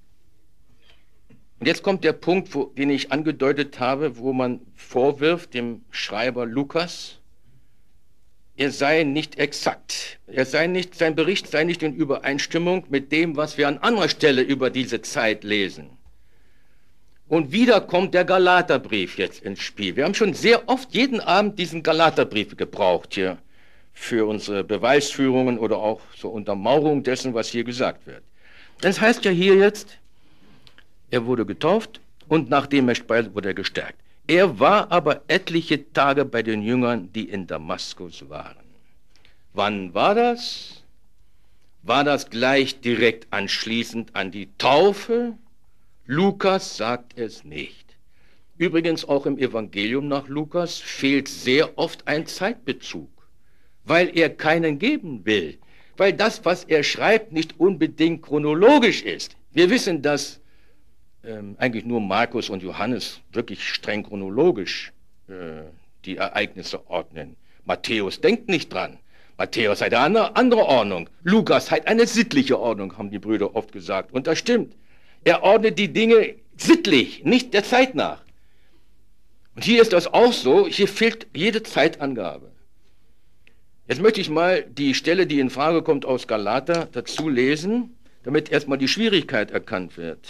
Und jetzt kommt der Punkt, den ich angedeutet habe, wo man vorwirft dem Schreiber Lukas, er sei nicht exakt. Sein Bericht sei nicht in Übereinstimmung mit dem, was wir an anderer Stelle über diese Zeit lesen. Und wieder kommt der Galaterbrief jetzt ins Spiel. Wir haben schon sehr oft jeden Abend diesen Galaterbrief gebraucht hier für unsere Beweisführungen oder auch zur Untermauerung dessen, was hier gesagt wird. Das heißt ja hier jetzt, er wurde getauft und nachdem er speiste, wurde er gestärkt. Er war aber etliche Tage bei den Jüngern, die in Damaskus waren. Wann war das? War das gleich direkt anschließend an die Taufe? Lukas sagt es nicht. Übrigens auch im Evangelium nach Lukas fehlt sehr oft ein Zeitbezug, weil er keinen geben will, weil das, was er schreibt, nicht unbedingt chronologisch ist. Wir wissen, dass eigentlich nur Markus und Johannes wirklich streng chronologisch die Ereignisse ordnen. Matthäus denkt nicht dran. Matthäus hat eine andere Ordnung. Lukas hat eine sittliche Ordnung, haben die Brüder oft gesagt. Und das stimmt. Er ordnet die Dinge sittlich, nicht der Zeit nach. Und hier ist das auch so, hier fehlt jede Zeitangabe. Jetzt möchte ich mal die Stelle, die in Frage kommt aus Galater, dazu lesen, damit erstmal die Schwierigkeit erkannt wird.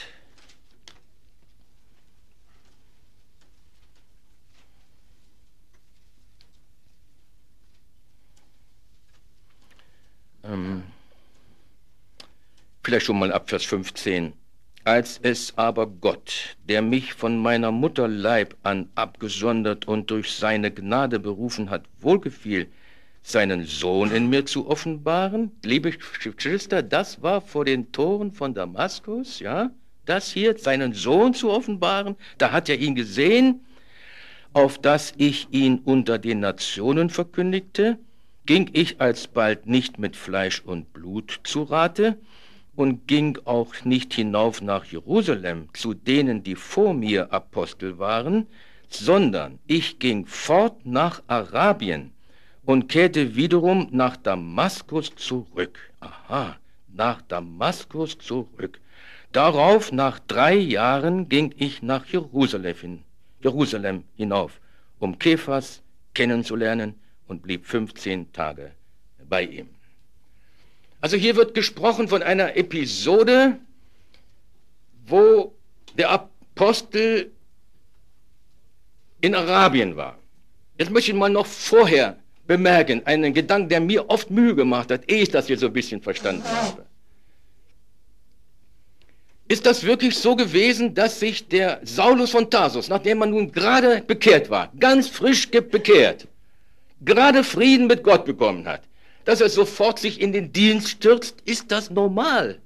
Vielleicht schon mal ab Vers 15. Als es aber Gott, der mich von meiner Mutter Leib an abgesondert und durch seine Gnade berufen hat, wohlgefiel, seinen Sohn in mir zu offenbaren. Liebe Geschwister, das war vor den Toren von Damaskus, ja, das hier, seinen Sohn zu offenbaren, da hat er ihn gesehen, auf dass ich ihn unter den Nationen verkündigte, ging ich alsbald nicht mit Fleisch und Blut zu Rate und ging auch nicht hinauf nach Jerusalem zu denen, die vor mir Apostel waren, sondern ich ging fort nach Arabien und kehrte wiederum nach Damaskus zurück. Aha, nach Damaskus zurück. Darauf, nach 3 Jahren, ging ich nach Jerusalem hinauf, um Kephas kennenzulernen und blieb 15 Tage bei ihm. Also hier wird gesprochen von einer Episode, wo der Apostel in Arabien war. Jetzt möchte ich mal noch vorher bemerken, einen Gedanken, der mir oft Mühe gemacht hat, ehe ich das hier so ein bisschen verstanden habe. Ist das wirklich so gewesen, dass sich der Saulus von Tarsus, nachdem er nun gerade bekehrt war, ganz frisch bekehrt, gerade Frieden mit Gott bekommen hat, dass er sofort sich in den Dienst stürzt? Ist das normal?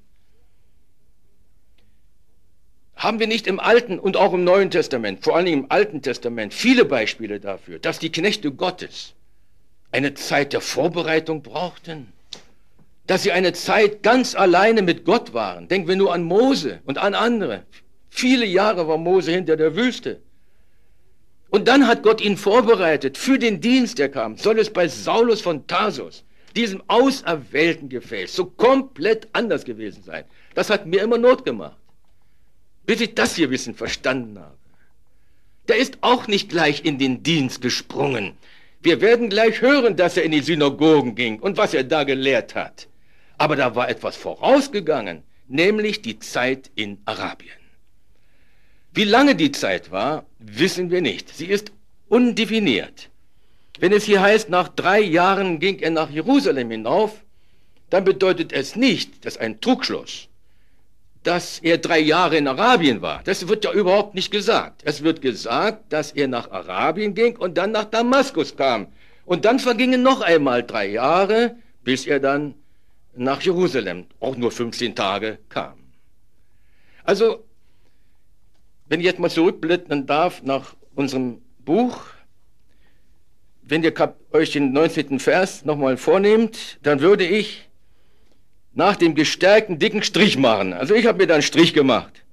Haben wir nicht im Alten und auch im Neuen Testament, vor allen Dingen im Alten Testament, viele Beispiele dafür, dass die Knechte Gottes eine Zeit der Vorbereitung brauchten, dass sie eine Zeit ganz alleine mit Gott waren? Denken wir nur an Mose und an andere. Viele Jahre war Mose hinter der Wüste. Und dann hat Gott ihn vorbereitet für den Dienst, der kam. Soll es bei Saulus von Tarsus, diesem auserwählten Gefäß, so komplett anders gewesen sein? Das hat mir immer Not gemacht, bis ich das hier ein bisschen verstanden habe. Der ist auch nicht gleich in den Dienst gesprungen. Wir werden gleich hören, dass er in die Synagogen ging und was er da gelehrt hat. Aber da war etwas vorausgegangen, nämlich die Zeit in Arabien. Wie lange die Zeit war, wissen wir nicht. Sie ist undefiniert. Wenn es hier heißt, nach 3 Jahren ging er nach Jerusalem hinauf, dann bedeutet es nicht, das ist ein Trugschluss, dass er 3 Jahre in Arabien war. Das wird ja überhaupt nicht gesagt. Es wird gesagt, dass er nach Arabien ging und dann nach Damaskus kam. Und dann vergingen noch einmal 3 Jahre, bis er dann nach Jerusalem, auch nur 15 Tage, kam. Also, wenn ich jetzt mal zurückblättern darf nach unserem Buch, wenn ihr euch den 19. Vers nochmal vornehmt, dann würde ich nach dem gestärkten dicken Strich machen. Also ich habe mir da einen Strich gemacht.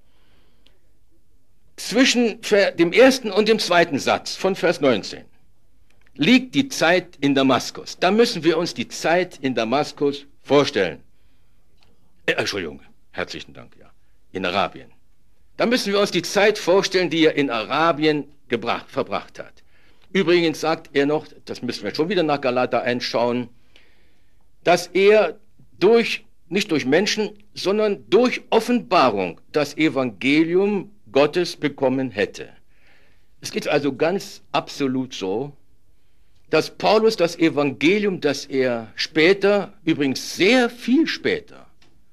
Zwischen dem ersten und dem zweiten Satz von Vers 19 liegt die Zeit in Damaskus. Da müssen wir uns die Zeit in Damaskus vorstellen. Entschuldigung, herzlichen Dank, ja. In Arabien. Da müssen wir uns die Zeit vorstellen, die er in Arabien verbracht hat. Übrigens sagt er noch, das müssen wir schon wieder nach Galater einschauen, dass er nicht durch Menschen, sondern durch Offenbarung das Evangelium Gottes bekommen hätte. Es geht also ganz absolut so, dass Paulus das Evangelium, das er später, übrigens sehr viel später,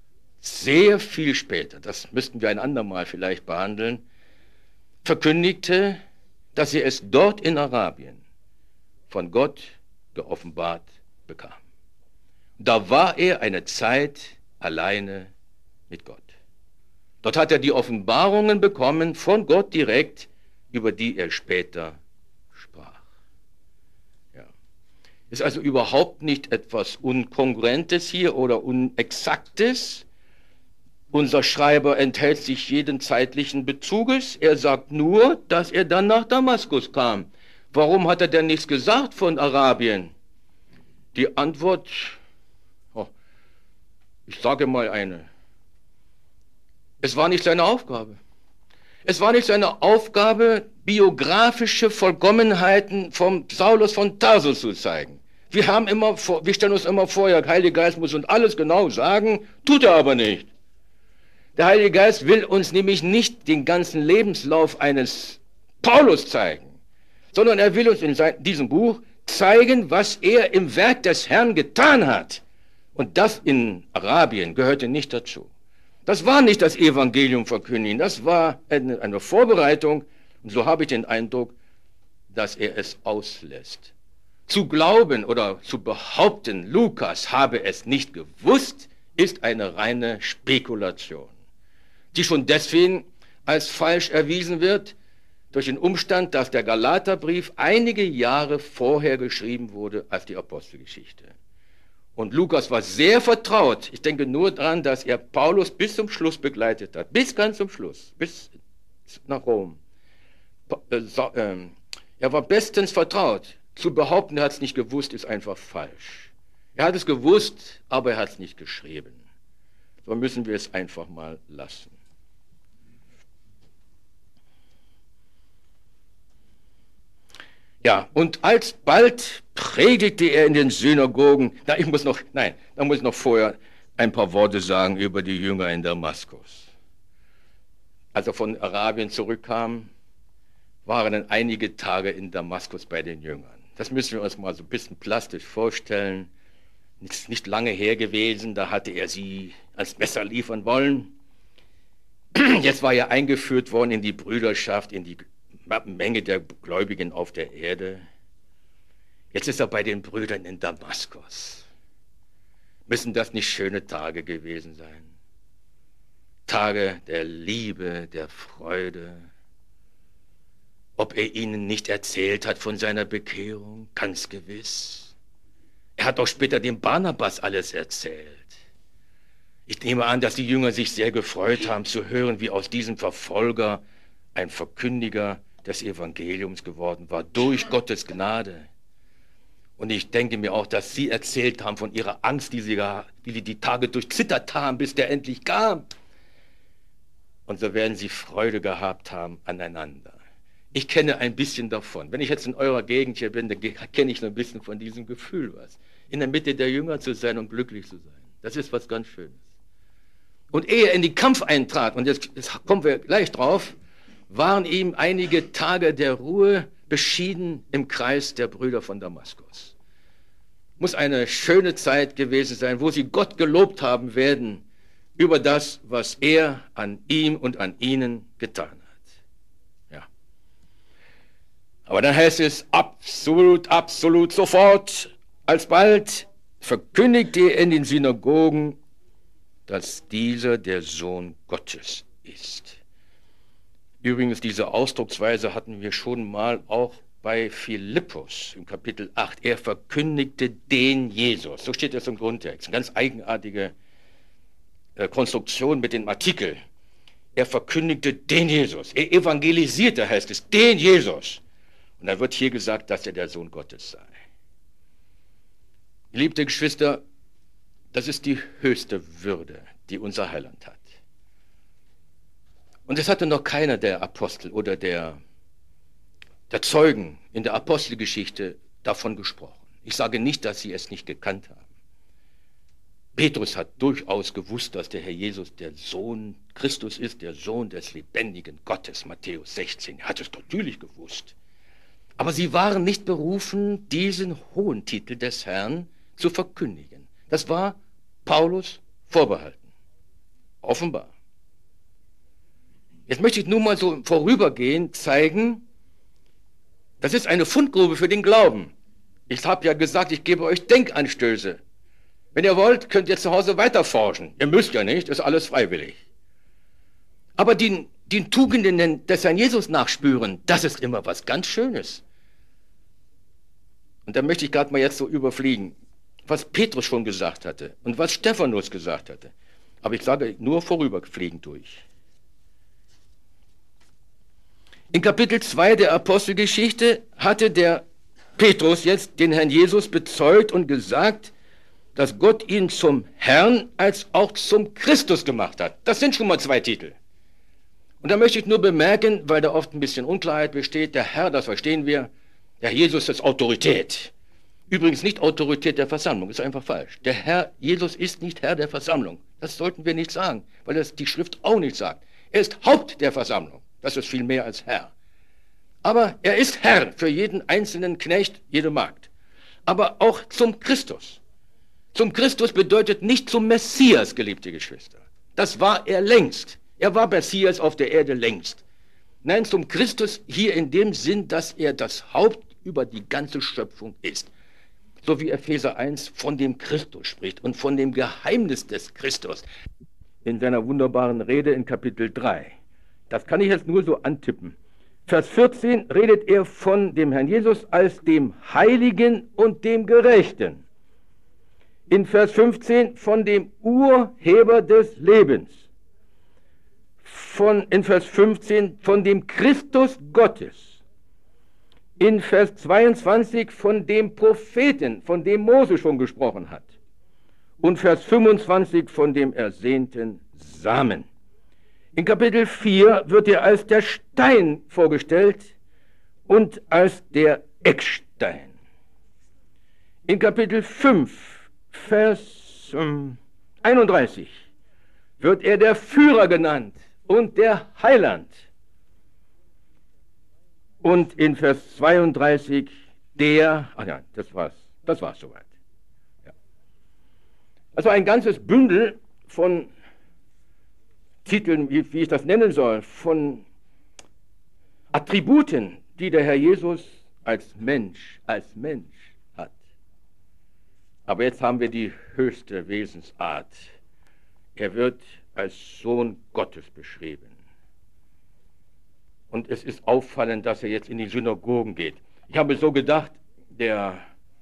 das müssten wir ein andermal vielleicht behandeln, verkündigte, dass er es dort in Arabien von Gott geoffenbart bekam. Da war er eine Zeit alleine mit Gott. Dort hat er die Offenbarungen bekommen von Gott direkt, über die er später sprach. Ja. Ist also überhaupt nicht etwas Unkongruentes hier oder Unexaktes. Unser Schreiber enthält sich jeden zeitlichen Bezuges. Er sagt nur, dass er dann nach Damaskus kam. Warum hat er denn nichts gesagt von Arabien? Die Antwort, oh, ich sage mal eine. Es war nicht seine Aufgabe. Es war nicht seine Aufgabe, biografische Vollkommenheiten vom Saulus von Tarsus zu zeigen. Wir stellen uns immer vor, der Heilige Geist muss uns alles genau sagen, tut er aber nicht. Der Heilige Geist will uns nämlich nicht den ganzen Lebenslauf eines Paulus zeigen, sondern er will uns in diesem Buch zeigen, was er im Werk des Herrn getan hat. Und das in Arabien gehörte nicht dazu. Das war nicht das Evangelium verkündigen, das war eine Vorbereitung. Und so habe ich den Eindruck, dass er es auslässt. Zu glauben oder zu behaupten, Lukas habe es nicht gewusst, ist eine reine Spekulation, die schon deswegen als falsch erwiesen wird, durch den Umstand, dass der Galaterbrief einige Jahre vorher geschrieben wurde als die Apostelgeschichte. Und Lukas war sehr vertraut. Ich denke nur daran, dass er Paulus bis zum Schluss begleitet hat. Bis ganz zum Schluss. Bis nach Rom. Er war bestens vertraut. Zu behaupten, er hat es nicht gewusst, ist einfach falsch. Er hat es gewusst, aber er hat es nicht geschrieben. So müssen wir es einfach mal lassen. Ja, und alsbald predigte er in den Synagogen. Da muss ich noch vorher ein paar Worte sagen über die Jünger in Damaskus. Als er von Arabien zurückkam, waren dann einige Tage in Damaskus bei den Jüngern. Das müssen wir uns mal so ein bisschen plastisch vorstellen. Nicht lange her gewesen, da hatte er sie als Messer liefern wollen. Jetzt war er eingeführt worden in die Brüderschaft, in die Menge der Gläubigen auf der Erde. Jetzt ist er bei den Brüdern in Damaskus. Müssen das nicht schöne Tage gewesen sein? Tage der Liebe, der Freude. Ob er ihnen nicht erzählt hat von seiner Bekehrung? Ganz gewiss. Er hat auch später dem Barnabas alles erzählt. Ich nehme an, dass die Jünger sich sehr gefreut haben zu hören, wie aus diesem Verfolger ein Verkündiger des Evangeliums geworden war, durch Gottes Gnade. Und ich denke mir auch, dass sie erzählt haben von ihrer Angst, wie sie die Tage durchzittert haben, bis der endlich kam. Und so werden sie Freude gehabt haben aneinander. Ich kenne ein bisschen davon. Wenn ich jetzt in eurer Gegend hier bin, dann kenne ich so ein bisschen von diesem Gefühl was. In der Mitte der Jünger zu sein und glücklich zu sein. Das ist was ganz Schönes. Und ehe er in den Kampf eintrat, und jetzt kommen wir gleich drauf, waren ihm einige Tage der Ruhe beschieden im Kreis der Brüder von Damaskus. Muss eine schöne Zeit gewesen sein, wo sie Gott gelobt haben werden über das, was er an ihm und an ihnen getan hat. Ja. Aber dann heißt es absolut sofort, alsbald verkündigte er in den Synagogen, dass dieser der Sohn Gottes ist. Übrigens, diese Ausdrucksweise hatten wir schon mal auch bei Philippus im Kapitel 8. Er verkündigte den Jesus. So steht das im Grundtext. Eine ganz eigenartige Konstruktion mit dem Artikel. Er verkündigte den Jesus. Er evangelisierte, heißt es, den Jesus. Und da wird hier gesagt, dass er der Sohn Gottes sei. Geliebte Geschwister, das ist die höchste Würde, die unser Heiland hat. Und es hatte noch keiner der Apostel oder der Zeugen in der Apostelgeschichte davon gesprochen. Ich sage nicht, dass sie es nicht gekannt haben. Petrus hat durchaus gewusst, dass der Herr Jesus der Sohn Christus ist, der Sohn des lebendigen Gottes, Matthäus 16. Er hat es natürlich gewusst. Aber sie waren nicht berufen, diesen hohen Titel des Herrn zu verkündigen. Das war Paulus vorbehalten. Offenbar. Jetzt möchte ich nur mal so vorübergehend zeigen, das ist eine Fundgrube für den Glauben. Ich habe ja gesagt, ich gebe euch Denkanstöße. Wenn ihr wollt, könnt ihr zu Hause weiterforschen. Ihr müsst ja nicht, ist alles freiwillig. Aber den Tugenden des Herrn Jesus nachspüren, das ist immer was ganz Schönes. Und da möchte ich gerade mal jetzt so überfliegen, was Petrus schon gesagt hatte und was Stephanus gesagt hatte. Aber ich sage nur vorüberfliegend durch. In Kapitel 2 der Apostelgeschichte hatte der Petrus jetzt den Herrn Jesus bezeugt und gesagt, dass Gott ihn zum Herrn als auch zum Christus gemacht hat. Das sind schon mal 2 Titel. Und da möchte ich nur bemerken, weil da oft ein bisschen Unklarheit besteht, der Herr, das verstehen wir, der Jesus ist Autorität. Übrigens nicht Autorität der Versammlung, ist einfach falsch. Der Herr Jesus ist nicht Herr der Versammlung. Das sollten wir nicht sagen, weil das die Schrift auch nicht sagt. Er ist Haupt der Versammlung. Das ist viel mehr als Herr. Aber er ist Herr für jeden einzelnen Knecht, jede Magd. Aber auch zum Christus. Zum Christus bedeutet nicht zum Messias, geliebte Geschwister. Das war er längst. Er war Messias auf der Erde längst. Nein, zum Christus hier in dem Sinn, dass er das Haupt über die ganze Schöpfung ist. So wie Epheser 1 von dem Christus spricht und von dem Geheimnis des Christus in seiner wunderbaren Rede in Kapitel 3. Das kann ich jetzt nur so antippen. Vers 14 redet er von dem Herrn Jesus als dem Heiligen und dem Gerechten. In Vers 15 von dem Urheber des Lebens. In Vers 15 von dem Christus Gottes. In Vers 22 von dem Propheten, von dem Mose schon gesprochen hat. Und Vers 25 von dem ersehnten Samen. In Kapitel 4 wird er als der Stein vorgestellt und als der Eckstein. In Kapitel 5, Vers 31 wird er der Führer genannt und der Heiland. Und in Vers 32 das war's soweit. Ja. Also ein ganzes Bündel von Titeln, wie ich das nennen soll, von Attributen, die der Herr Jesus als Mensch hat. Aber jetzt haben wir die höchste Wesensart. Er wird als Sohn Gottes beschrieben. Und es ist auffallend, dass er jetzt in die Synagogen geht. Ich habe so gedacht, der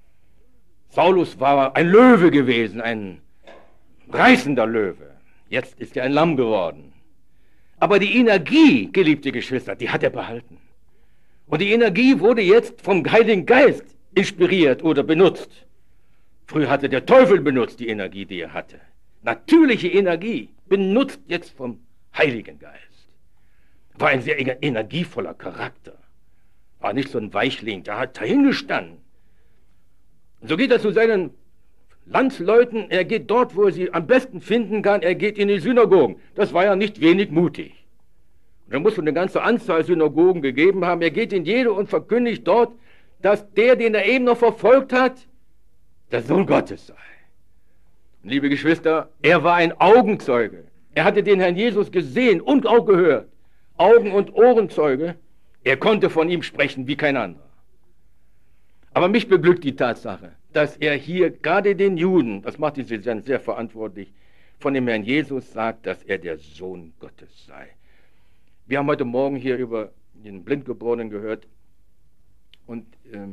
Saulus war ein Löwe gewesen, ein reißender Löwe. Jetzt ist er ein Lamm geworden. Aber die Energie, geliebte Geschwister, die hat er behalten. Und die Energie wurde jetzt vom Heiligen Geist inspiriert oder benutzt. Früher hatte der Teufel benutzt die Energie, die er hatte. Natürliche Energie benutzt jetzt vom Heiligen Geist. War ein sehr energievoller Charakter. War nicht so ein Weichling, der hat dahingestanden. Und so geht er zu seinen Landsleuten, er geht dort, wo er sie am besten finden kann, er geht in die Synagogen. Das war ja nicht wenig mutig. Und da muss es eine ganze Anzahl Synagogen gegeben haben. Er geht in jede und verkündigt dort, dass der, den er eben noch verfolgt hat, der Sohn Gottes sei. Und liebe Geschwister, er war ein Augenzeuge. Er hatte den Herrn Jesus gesehen und auch gehört. Augen- und Ohrenzeuge. Er konnte von ihm sprechen wie kein anderer. Aber mich beglückt die Tatsache, dass er hier gerade den Juden, das macht diese sehr verantwortlich, von dem Herrn Jesus sagt, dass er der Sohn Gottes sei. Wir haben heute Morgen hier über den Blindgeborenen gehört und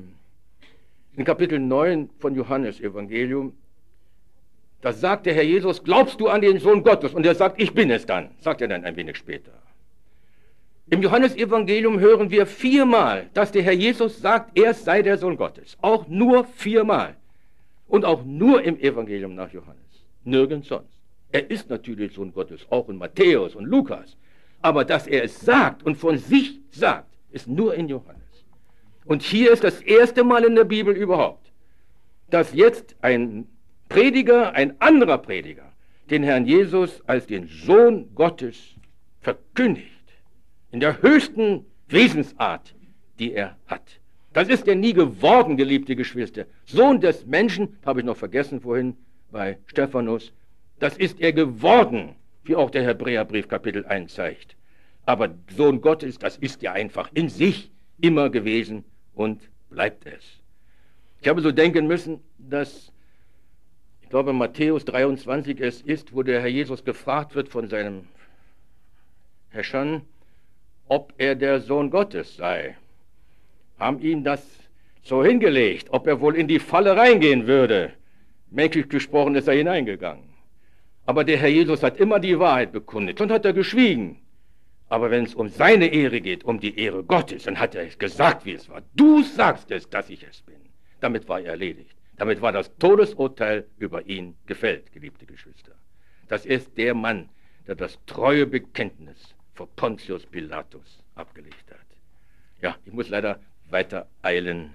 in Kapitel 9 von Johannes Evangelium, da sagt der Herr Jesus, glaubst du an den Sohn Gottes? Und er sagt, ich bin es dann, sagt er dann ein wenig später. Im Johannesevangelium hören wir 4-mal, dass der Herr Jesus sagt, er sei der Sohn Gottes. Auch nur 4-mal. Und auch nur im Evangelium nach Johannes. Nirgends sonst. Er ist natürlich Sohn Gottes, auch in Matthäus und Lukas. Aber dass er es sagt und von sich sagt, ist nur in Johannes. Und hier ist das erste Mal in der Bibel überhaupt, dass jetzt ein Prediger, ein anderer Prediger, den Herrn Jesus als den Sohn Gottes verkündigt. In der höchsten Wesensart, die er hat. Das ist er nie geworden, geliebte Geschwister. Sohn des Menschen, habe ich noch vergessen vorhin bei Stephanus, das ist er geworden, wie auch der Hebräerbrief Kapitel 1 zeigt. Aber Sohn Gottes, das ist er einfach in sich immer gewesen und bleibt es. Ich habe so denken müssen, dass, ich glaube Matthäus 23 es ist, wo der Herr Jesus gefragt wird von seinem Herrschern, ob er der Sohn Gottes sei. Haben ihm das so hingelegt, ob er wohl in die Falle reingehen würde. Menschlich gesprochen ist er hineingegangen. Aber der Herr Jesus hat immer die Wahrheit bekundet und hat er geschwiegen. Aber wenn es um seine Ehre geht, um die Ehre Gottes, dann hat er es gesagt, wie es war. Du sagst es, dass ich es bin. Damit war er erledigt. Damit war das Todesurteil über ihn gefällt, geliebte Geschwister. Das ist der Mann, der das treue Bekenntnis vor Pontius Pilatus abgelegt hat. Ja, ich muss leider weiter eilen.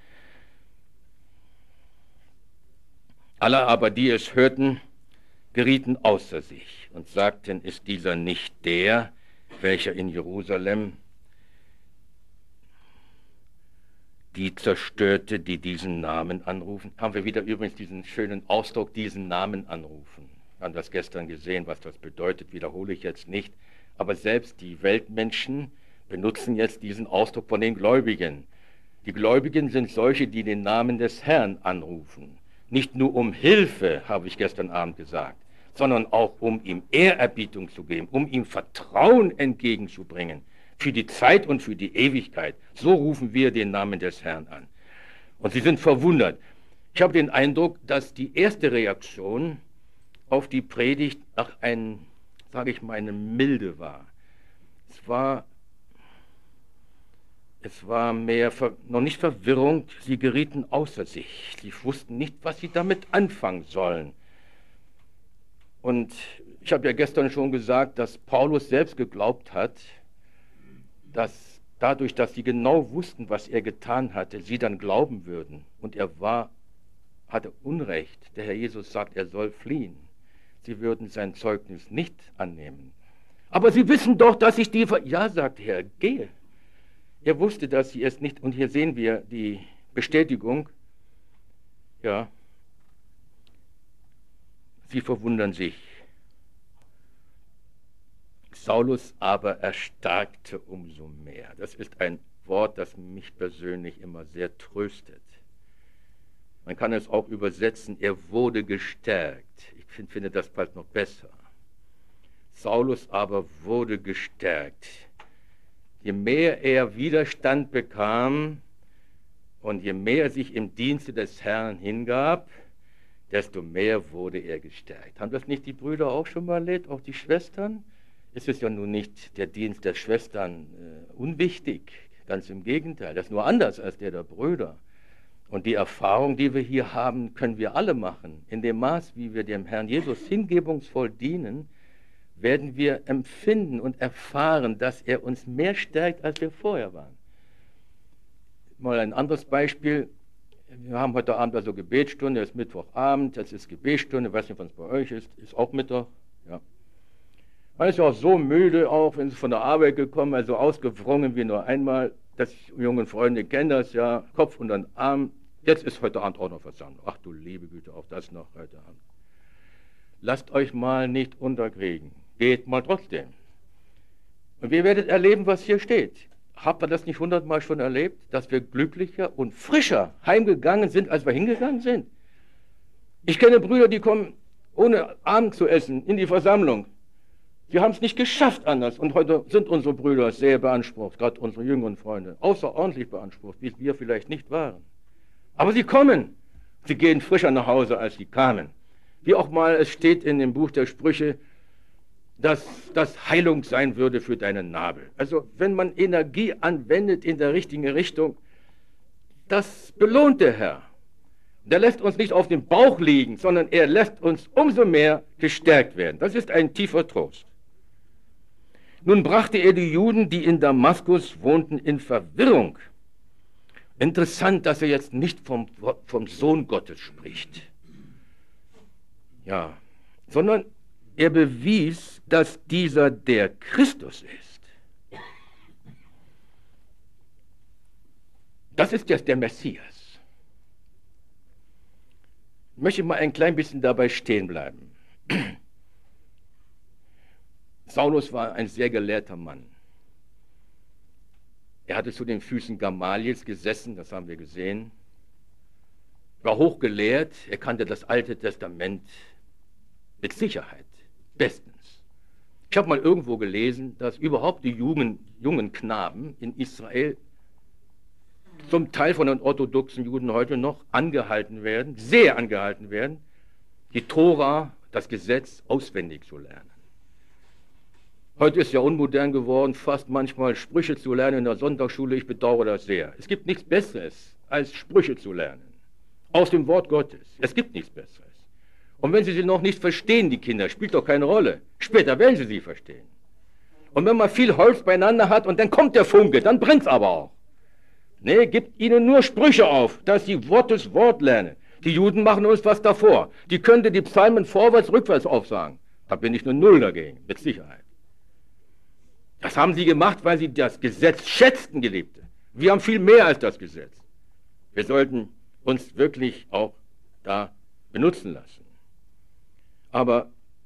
Alle aber, die es hörten, gerieten außer sich und sagten, ist dieser nicht der, welcher in Jerusalem die zerstörte, die diesen Namen anrufen? Haben wir wieder übrigens diesen schönen Ausdruck, diesen Namen anrufen. Wir haben das gestern gesehen, was das bedeutet, wiederhole ich jetzt nicht. Aber selbst die Weltmenschen benutzen jetzt diesen Ausdruck von den Gläubigen. Die Gläubigen sind solche, die den Namen des Herrn anrufen. Nicht nur um Hilfe, habe ich gestern Abend gesagt, sondern auch um ihm Ehrerbietung zu geben, um ihm Vertrauen entgegenzubringen für die Zeit und für die Ewigkeit. So rufen wir den Namen des Herrn an. Und sie sind verwundert. Ich habe den Eindruck, dass die erste Reaktion auf die Predigt sage ich mal, eine milde war. Es war mehr, noch nicht Verwirrung, sie gerieten außer sich. Sie wussten nicht, was sie damit anfangen sollen. Und ich habe ja gestern schon gesagt, dass Paulus selbst geglaubt hat, dass dadurch, dass sie genau wussten, was er getan hatte, sie dann glauben würden. Und hatte Unrecht. Der Herr Jesus sagt, er soll fliehen. Sie würden sein Zeugnis nicht annehmen. Aber sie wissen doch, dass ich Ja, sagt er, gehe. Er wusste, dass sie es nicht, und hier sehen wir die Bestätigung, ja, sie verwundern sich. Saulus aber erstarkte umso mehr. Das ist ein Wort, das mich persönlich immer sehr tröstet. Man kann es auch übersetzen, er wurde gestärkt. Ich finde, das passt noch besser. Saulus aber wurde gestärkt. Je mehr er Widerstand bekam und je mehr er sich im Dienste des Herrn hingab, desto mehr wurde er gestärkt. Haben das nicht die Brüder auch schon mal erlebt, auch die Schwestern? Es ist ja nun nicht der Dienst der Schwestern unwichtig, ganz im Gegenteil. Das ist nur anders als der Brüder. Und die Erfahrung, die wir hier haben, können wir alle machen. In dem Maß, wie wir dem Herrn Jesus hingebungsvoll dienen, werden wir empfinden und erfahren, dass er uns mehr stärkt, als wir vorher waren. Mal ein anderes Beispiel. Wir haben heute Abend also Gebetsstunde, es ist Mittwochabend, es ist Gebetsstunde, ich weiß nicht, wann es bei euch ist auch Mittwoch. Ja. Man ist ja auch so müde, auch wenn Sie von der Arbeit gekommen, also ausgewrungen wie nur einmal. Das jungen Freunde kennen das ja, Kopf unter den Arm. Jetzt ist heute Abend auch noch Versammlung. Ach du liebe Güte, auch das noch heute Abend. Lasst euch mal nicht unterkriegen. Geht mal trotzdem. Und ihr werdet erleben, was hier steht. Habt ihr das nicht 100-mal schon erlebt, dass wir glücklicher und frischer heimgegangen sind, als wir hingegangen sind? Ich kenne Brüder, die kommen, ohne Abend zu essen, in die Versammlung. Sie haben es nicht geschafft anders. Und heute sind unsere Brüder sehr beansprucht, gerade unsere jüngeren Freunde, außerordentlich beansprucht, wie wir vielleicht nicht waren. Aber sie kommen. Sie gehen frischer nach Hause, als sie kamen. Wie auch mal es steht in dem Buch der Sprüche, dass das Heilung sein würde für deinen Nabel. Also wenn man Energie anwendet in der richtigen Richtung, das belohnt der Herr. Der lässt uns nicht auf dem Bauch liegen, sondern er lässt uns umso mehr gestärkt werden. Das ist ein tiefer Trost. Nun brachte er die Juden, die in Damaskus wohnten, in Verwirrung. Interessant, dass er jetzt nicht vom Sohn Gottes spricht. Ja, sondern er bewies, dass dieser der Christus ist. Das ist jetzt der Messias. Ich möchte mal ein klein bisschen dabei stehen bleiben. Saulus war ein sehr gelehrter Mann. Er hatte zu den Füßen Gamaliels gesessen, das haben wir gesehen. War hochgelehrt, er kannte das Alte Testament mit Sicherheit, bestens. Ich habe mal irgendwo gelesen, dass überhaupt die jungen Knaben in Israel zum Teil von den orthodoxen Juden heute noch angehalten werden, sehr angehalten werden, die Tora, das Gesetz auswendig zu lernen. Heute ist ja unmodern geworden, fast manchmal Sprüche zu lernen in der Sonntagsschule. Ich bedauere das sehr. Es gibt nichts Besseres, als Sprüche zu lernen. Aus dem Wort Gottes. Es gibt nichts Besseres. Und wenn Sie sie noch nicht verstehen, die Kinder, spielt doch keine Rolle. Später werden Sie sie verstehen. Und wenn man viel Holz beieinander hat und dann kommt der Funke, dann brennt es aber auch. Nee, gibt ihnen nur Sprüche auf, dass sie Gottes Wort lernen. Die Juden machen uns was davor. Die könnten die Psalmen vorwärts, rückwärts aufsagen. Da bin ich nur null dagegen, mit Sicherheit. Das haben sie gemacht, weil sie das Gesetz schätzten, Geliebte. Wir haben viel mehr als das Gesetz. Wir sollten uns wirklich auch da benutzen lassen. Aber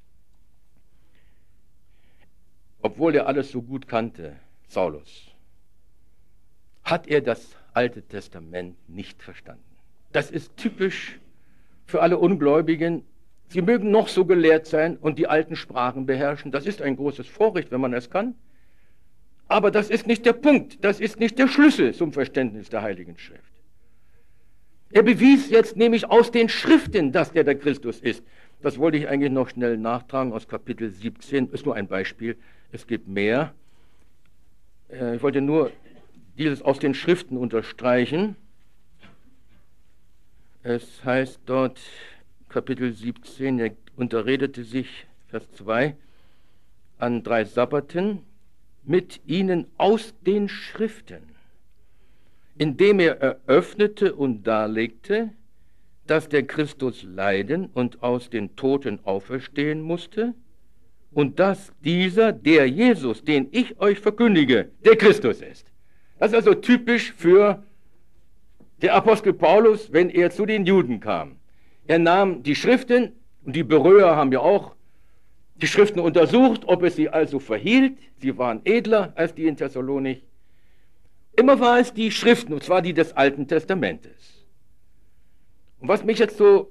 obwohl er alles so gut kannte, Saulus, hat er das Alte Testament nicht verstanden. Das ist typisch für alle Ungläubigen. Sie mögen noch so gelehrt sein und die alten Sprachen beherrschen. Das ist ein großes Vorrecht, wenn man es kann. Aber das ist nicht der Punkt. Das ist nicht der Schlüssel zum Verständnis der Heiligen Schrift. Er bewies jetzt nämlich aus den Schriften, dass der Christus ist. Das wollte ich eigentlich noch schnell nachtragen aus Kapitel 17. Ist nur ein Beispiel. Es gibt mehr. Ich wollte nur dieses aus den Schriften unterstreichen. Es heißt dort, Kapitel 17, er unterredete sich, Vers 2, an 3 Sabbaten mit ihnen aus den Schriften, indem er eröffnete und darlegte, dass der Christus leiden und aus den Toten auferstehen musste und dass dieser, der Jesus, den ich euch verkündige, der Christus ist. Das ist also typisch für den Apostel Paulus, wenn er zu den Juden kam. Er nahm die Schriften, und die Beröer haben ja auch die Schriften untersucht, ob es sie also verhielt. Sie waren edler als die in Thessalonich. Immer war es die Schriften, und zwar die des Alten Testamentes. Und was mich jetzt so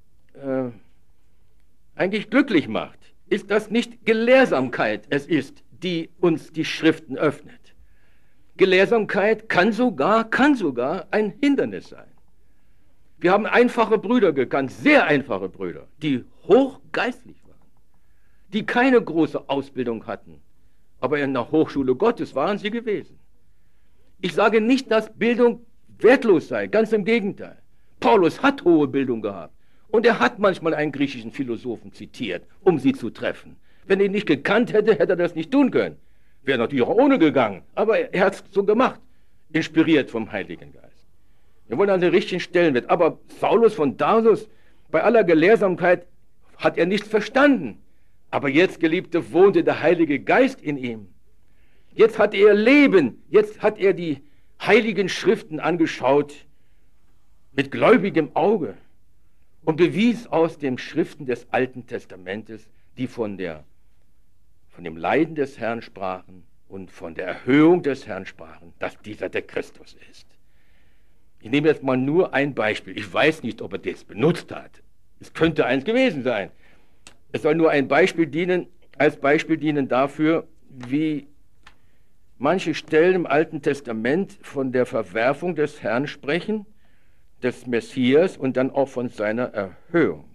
eigentlich glücklich macht, ist, dass nicht Gelehrsamkeit es ist, die uns die Schriften öffnet. Gelehrsamkeit kann sogar ein Hindernis sein. Wir haben einfache Brüder gekannt, sehr einfache Brüder, die hochgeistlich waren, die keine große Ausbildung hatten, aber in der Hochschule Gottes waren sie gewesen. Ich sage nicht, dass Bildung wertlos sei, ganz im Gegenteil. Paulus hat hohe Bildung gehabt und er hat manchmal einen griechischen Philosophen zitiert, um sie zu treffen. Wenn er ihn nicht gekannt hätte, hätte er das nicht tun können. Wäre natürlich auch ohne gegangen, aber er hat es so gemacht, inspiriert vom Heiligen Geist. Wir wollen an den richtigen Stellenwert. Aber Saulus von Tarsus, bei aller Gelehrsamkeit, hat er nichts verstanden. Aber jetzt, Geliebte, wohnte der Heilige Geist in ihm. Jetzt hat er Leben, jetzt hat er die heiligen Schriften angeschaut mit gläubigem Auge und bewies aus den Schriften des Alten Testamentes, die von dem Leiden des Herrn sprachen und von der Erhöhung des Herrn sprachen, dass dieser der Christus ist. Ich nehme jetzt mal nur ein Beispiel. Ich weiß nicht, ob er das benutzt hat. Es könnte eins gewesen sein. Es soll nur ein Beispiel dienen, als Beispiel dienen dafür, wie manche Stellen im Alten Testament von der Verwerfung des Herrn sprechen, des Messias und dann auch von seiner Erhöhung.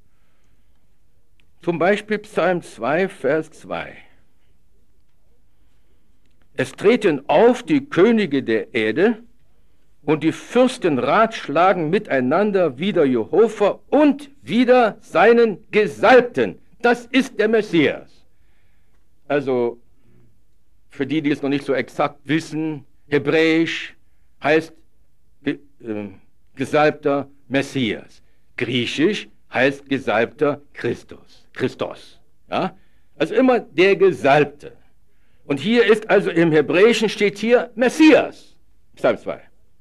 Zum Beispiel Psalm 2, Vers 2. Es treten auf die Könige der Erde und die Fürsten ratschlagen miteinander wider Jehova und wider seinen Gesalbten. Das ist der Messias. Also für die, die es noch nicht so exakt wissen, Hebräisch heißt Gesalbter Messias. Griechisch heißt Gesalbter Christos. Ja? Also immer der Gesalbte. Und hier ist also im Hebräischen steht hier Messias. Psalm 2.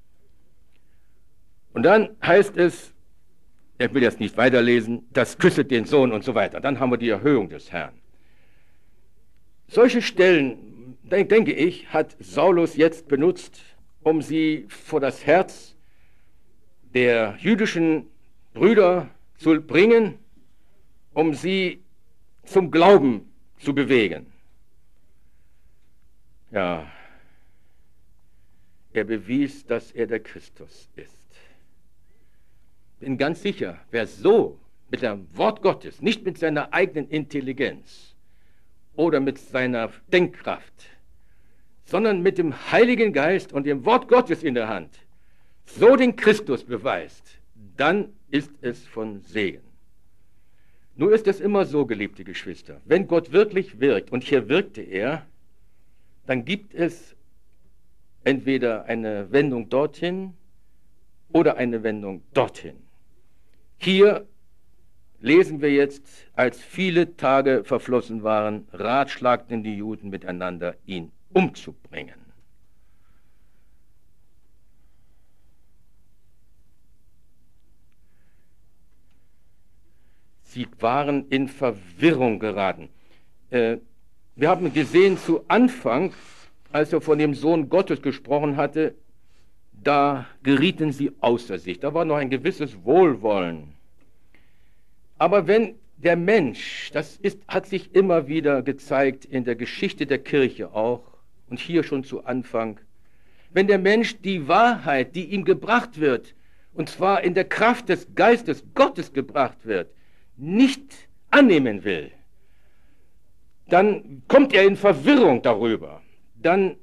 Und dann heißt es, ich will jetzt nicht weiterlesen, das küsset den Sohn und so weiter. Dann haben wir die Erhöhung des Herrn. Solche Stellen, denke ich, hat Saulus jetzt benutzt, um sie vor das Herz der jüdischen Brüder zu bringen, um sie zum Glauben zu bewegen. Ja, er bewies, dass er der Christus ist. Bin ganz sicher, wer so mit dem Wort Gottes, nicht mit seiner eigenen Intelligenz oder mit seiner Denkkraft, sondern mit dem Heiligen Geist und dem Wort Gottes in der Hand, so den Christus beweist, dann ist es von Segen. Nur ist es immer so, geliebte Geschwister, wenn Gott wirklich wirkt, und hier wirkte er, dann gibt es entweder eine Wendung dorthin oder eine Wendung dorthin. Hier lesen wir jetzt, als viele Tage verflossen waren, ratschlagten die Juden miteinander, ihn umzubringen. Sie waren in Verwirrung geraten. Wir haben gesehen zu Anfang, als er von dem Sohn Gottes gesprochen hatte, da gerieten sie außer sich. Da war noch ein gewisses Wohlwollen. Aber wenn der Mensch, hat sich immer wieder gezeigt in der Geschichte der Kirche auch und hier schon zu Anfang, wenn der Mensch die Wahrheit, die ihm gebracht wird, und zwar in der Kraft des Geistes Gottes gebracht wird, nicht annehmen will, dann kommt er in Verwirrung darüber. Dann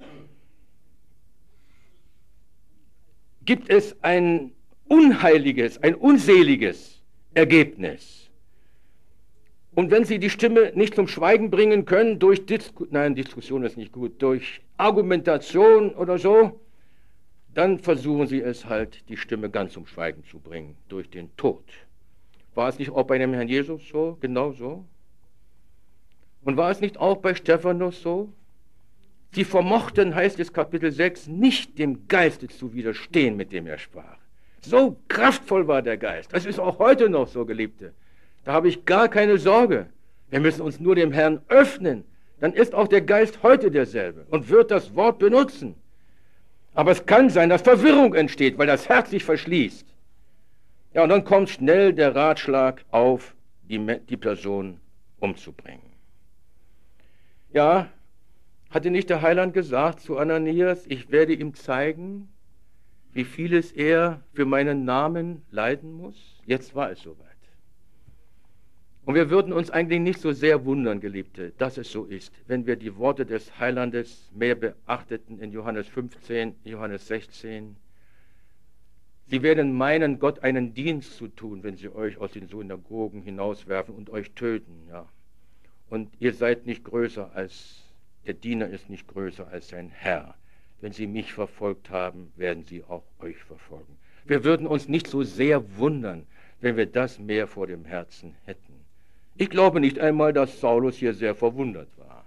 gibt es ein unheiliges, ein unseliges Ergebnis. Und wenn Sie die Stimme nicht zum Schweigen bringen können, durch Diskussion ist nicht gut, durch Argumentation oder so, dann versuchen Sie es halt, die Stimme ganz zum Schweigen zu bringen, durch den Tod. War es nicht auch bei dem Herrn Jesus so, genau so? Und war es nicht auch bei Stephanus so? Sie vermochten, heißt es Kapitel 6, nicht dem Geiste zu widerstehen, mit dem er sprach. So kraftvoll war der Geist. Das ist auch heute noch so, Geliebte. Da habe ich gar keine Sorge. Wir müssen uns nur dem Herrn öffnen. Dann ist auch der Geist heute derselbe und wird das Wort benutzen. Aber es kann sein, dass Verwirrung entsteht, weil das Herz sich verschließt. Ja, und dann kommt schnell der Ratschlag auf, die Person umzubringen. Ja, hatte nicht der Heiland gesagt zu Ananias, ich werde ihm zeigen, wie vieles er für meinen Namen leiden muss? Jetzt war es soweit. Und wir würden uns eigentlich nicht so sehr wundern, Geliebte, dass es so ist, wenn wir die Worte des Heilandes mehr beachteten in Johannes 15, Johannes 16. Sie werden meinen, Gott einen Dienst zu tun, wenn sie euch aus den Synagogen hinauswerfen und euch töten. Ja. Und ihr seid nicht größer als, der Diener ist nicht größer als sein Herr. Wenn sie mich verfolgt haben, werden sie auch euch verfolgen. Wir würden uns nicht so sehr wundern, wenn wir das mehr vor dem Herzen hätten. Ich glaube nicht einmal, dass Saulus hier sehr verwundert war.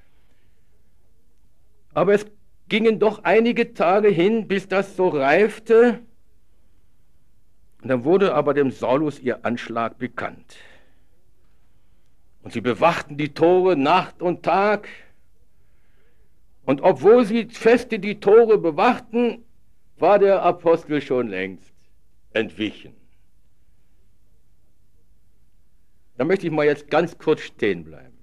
Aber es gingen doch einige Tage hin, bis das so reifte. Und dann wurde aber dem Saulus ihr Anschlag bekannt. Und sie bewachten die Tore Nacht und Tag. Und obwohl sie feste die Tore bewachten, war der Apostel schon längst entwichen. Da möchte ich mal jetzt ganz kurz stehen bleiben.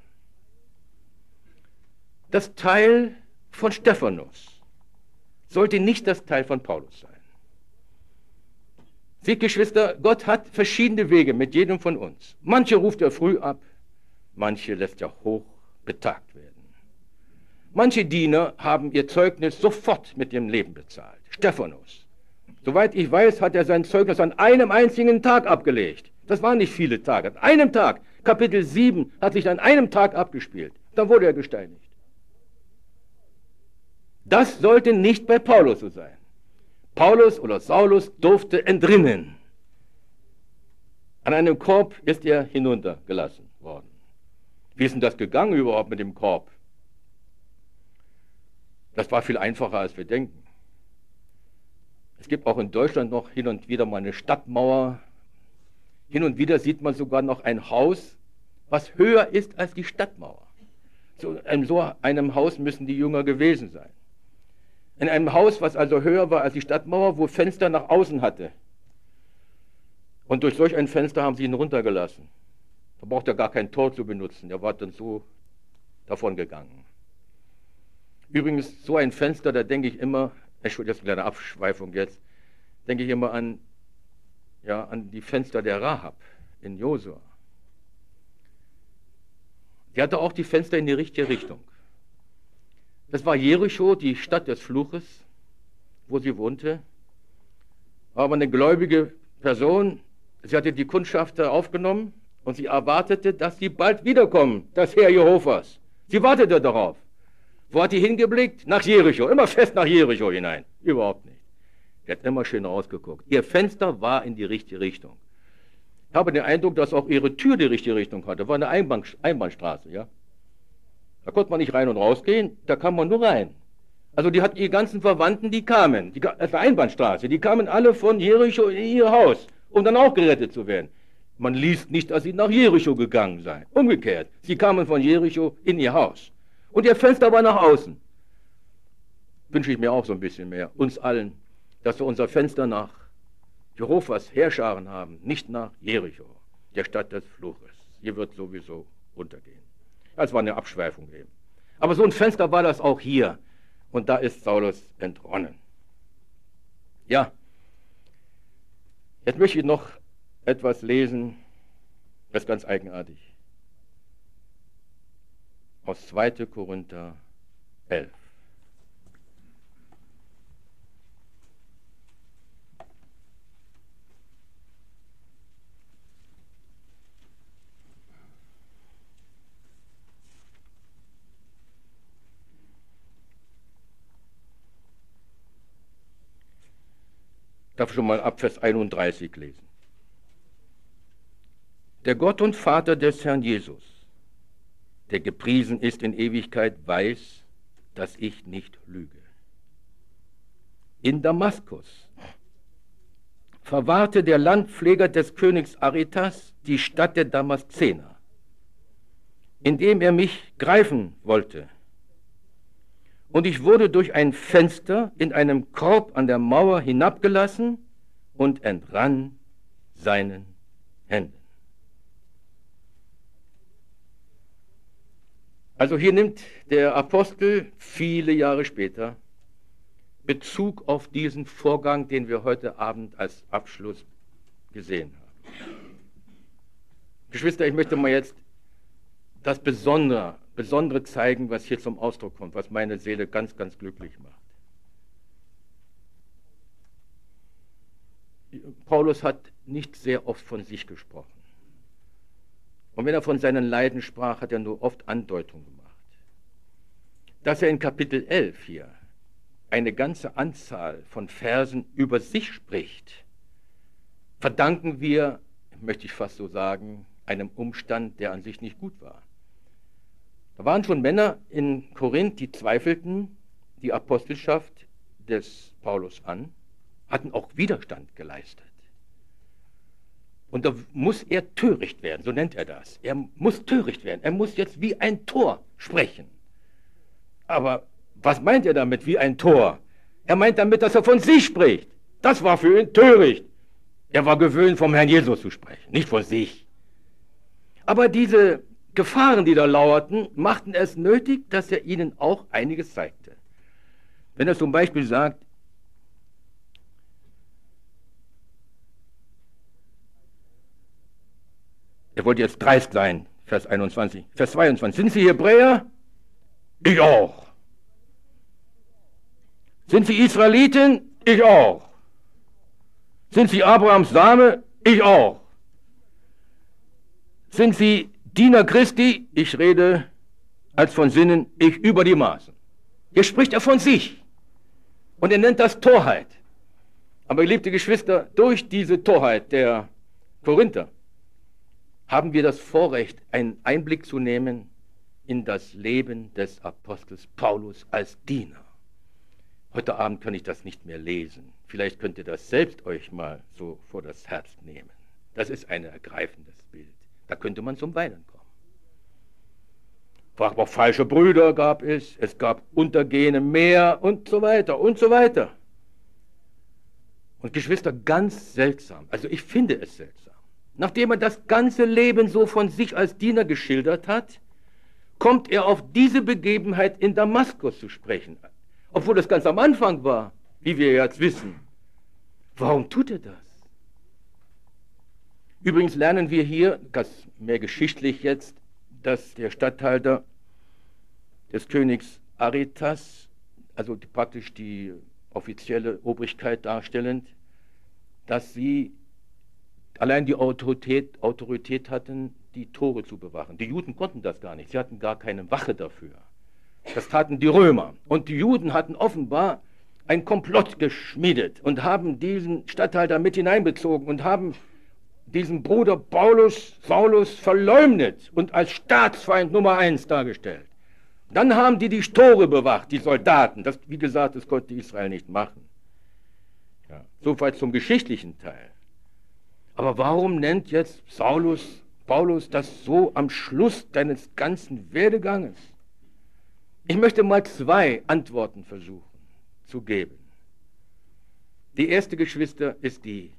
Das Teil von Stephanus sollte nicht das Teil von Paulus sein. Seht, Geschwister, Gott hat verschiedene Wege mit jedem von uns. Manche ruft er früh ab, manche lässt er hoch betagt werden. Manche Diener haben ihr Zeugnis sofort mit dem Leben bezahlt. Stephanus. Soweit ich weiß, hat er sein Zeugnis an einem einzigen Tag abgelegt. Das waren nicht viele Tage. An einem Tag. Kapitel 7 hat sich an einem Tag abgespielt. Dann wurde er gesteinigt. Das sollte nicht bei Paulus so sein. Paulus oder Saulus durfte entrinnen. An einem Korb ist er hinuntergelassen worden. Wie ist denn das gegangen überhaupt mit dem Korb? Das war viel einfacher, als wir denken. Es gibt auch in Deutschland noch hin und wieder mal eine Stadtmauer. Hin und wieder sieht man sogar noch ein Haus, was höher ist als die Stadtmauer. In so einem Haus müssen die Jünger gewesen sein. In einem Haus, was also höher war als die Stadtmauer, wo Fenster nach außen hatte. Und durch solch ein Fenster haben sie ihn runtergelassen. Da braucht er gar kein Tor zu benutzen. Er war dann so davon gegangen. Übrigens, so ein Fenster, da denke ich immer, Entschuldigung, das ist eine kleine Abschweifung jetzt, denke ich immer an die Fenster der Rahab in Josua. Sie hatte auch die Fenster in die richtige Richtung. Das war Jericho, die Stadt des Fluches, wo sie wohnte. Aber eine gläubige Person, sie hatte die Kundschafter aufgenommen und sie erwartete, dass sie bald wiederkommen, das Heer Jehovas. Sie wartete darauf. Wo hat die hingeblickt? Nach Jericho, immer fest nach Jericho hinein. Überhaupt nicht. Sie hat immer schön rausgeguckt. Ihr Fenster war in die richtige Richtung. Ich habe den Eindruck, dass auch ihre Tür die richtige Richtung hatte. War eine Einbahnstraße, ja. Da konnte man nicht rein und rausgehen, da kam man nur rein. Also die hatten ihre ganzen Verwandten, die kamen, das war Einbahnstraße, die kamen alle von Jericho in ihr Haus, um dann auch gerettet zu werden. Man liest nicht, dass sie nach Jericho gegangen seien. Umgekehrt, sie kamen von Jericho in ihr Haus. Und ihr Fenster war nach außen. Wünsche ich mir auch so ein bisschen mehr, uns allen, dass wir unser Fenster nach Jehovas Heerscharen haben, nicht nach Jericho, der Stadt des Fluches. Hier wird sowieso untergehen. Das war eine Abschweifung eben. Aber so ein Fenster war das auch hier. Und da ist Saulus entronnen. Ja, jetzt möchte ich noch etwas lesen, das ist ganz eigenartig. Aus 2. Korinther 11. Ich darf schon mal ab Vers 31 lesen. Der Gott und Vater des Herrn Jesus, der gepriesen ist in Ewigkeit, weiß, dass ich nicht lüge. In Damaskus verwahrte der Landpfleger des Königs Aretas die Stadt der Damaszener, indem er mich greifen wollte. Und ich wurde durch ein Fenster in einem Korb an der Mauer hinabgelassen und entrann seinen Händen. Also hier nimmt der Apostel viele Jahre später Bezug auf diesen Vorgang, den wir heute Abend als Abschluss gesehen haben. Geschwister, ich möchte mal jetzt das Besondere zeigen, was hier zum Ausdruck kommt, was meine Seele ganz, ganz glücklich macht. Paulus hat nicht sehr oft von sich gesprochen. Und wenn er von seinen Leiden sprach, hat er nur oft Andeutungen gemacht. Dass er in Kapitel 11 hier eine ganze Anzahl von Versen über sich spricht, verdanken wir, möchte ich fast so sagen, einem Umstand, der an sich nicht gut war. Da waren schon Männer in Korinth, die zweifelten die Apostelschaft des Paulus an, hatten auch Widerstand geleistet. Und da muss er töricht werden, so nennt er das. Er muss töricht werden, er muss jetzt wie ein Tor sprechen. Aber was meint er damit, wie ein Tor? Er meint damit, dass er von sich spricht. Das war für ihn töricht. Er war gewöhnt, vom Herrn Jesus zu sprechen, nicht von sich. Aber diese Gefahren, die da lauerten, machten es nötig, dass er ihnen auch einiges zeigte. Wenn er zum Beispiel sagt, er wollte jetzt dreist sein, Vers 21, Vers 22, sind Sie Hebräer? Ich auch. Sind Sie Israeliten? Ich auch. Sind Sie Abrahams Same? Ich auch. Sind Sie Diener Christi? Ich rede als von Sinnen, ich über die Maßen. Hier spricht er von sich. Und er nennt das Torheit. Aber, geliebte Geschwister, durch diese Torheit der Korinther haben wir das Vorrecht, einen Einblick zu nehmen in das Leben des Apostels Paulus als Diener. Heute Abend kann ich das nicht mehr lesen. Vielleicht könnt ihr das selbst euch mal so vor das Herz nehmen. Das ist ein ergreifendes Bild. Da könnte man zum Weinen kommen. Auch falsche Brüder gab es gab Untergehende mehr und so weiter und so weiter. Und Geschwister, ganz seltsam, also ich finde es seltsam. Nachdem er das ganze Leben so von sich als Diener geschildert hat, kommt er auf diese Begebenheit in Damaskus zu sprechen. Obwohl das ganz am Anfang war, wie wir jetzt wissen. Warum tut er das? Übrigens lernen wir hier, das mehr geschichtlich jetzt, dass der Statthalter des Königs Aretas, also praktisch die offizielle Obrigkeit darstellend, dass sie allein die Autorität hatten, die Tore zu bewachen. Die Juden konnten das gar nicht. Sie hatten gar keine Wache dafür. Das taten die Römer. Und die Juden hatten offenbar ein Komplott geschmiedet und haben diesen Statthalter mit hineinbezogen und haben diesen Bruder Saulus verleumdet und als Staatsfeind Nummer 1 dargestellt. Dann haben die Tore bewacht, die Soldaten. Das, wie gesagt, das konnte Israel nicht machen. Ja, soweit zum geschichtlichen Teil. Aber warum nennt jetzt Paulus das so am Schluss deines ganzen Werdeganges? Ich möchte mal 2 Antworten versuchen zu geben. Die erste, Geschwister, ist die: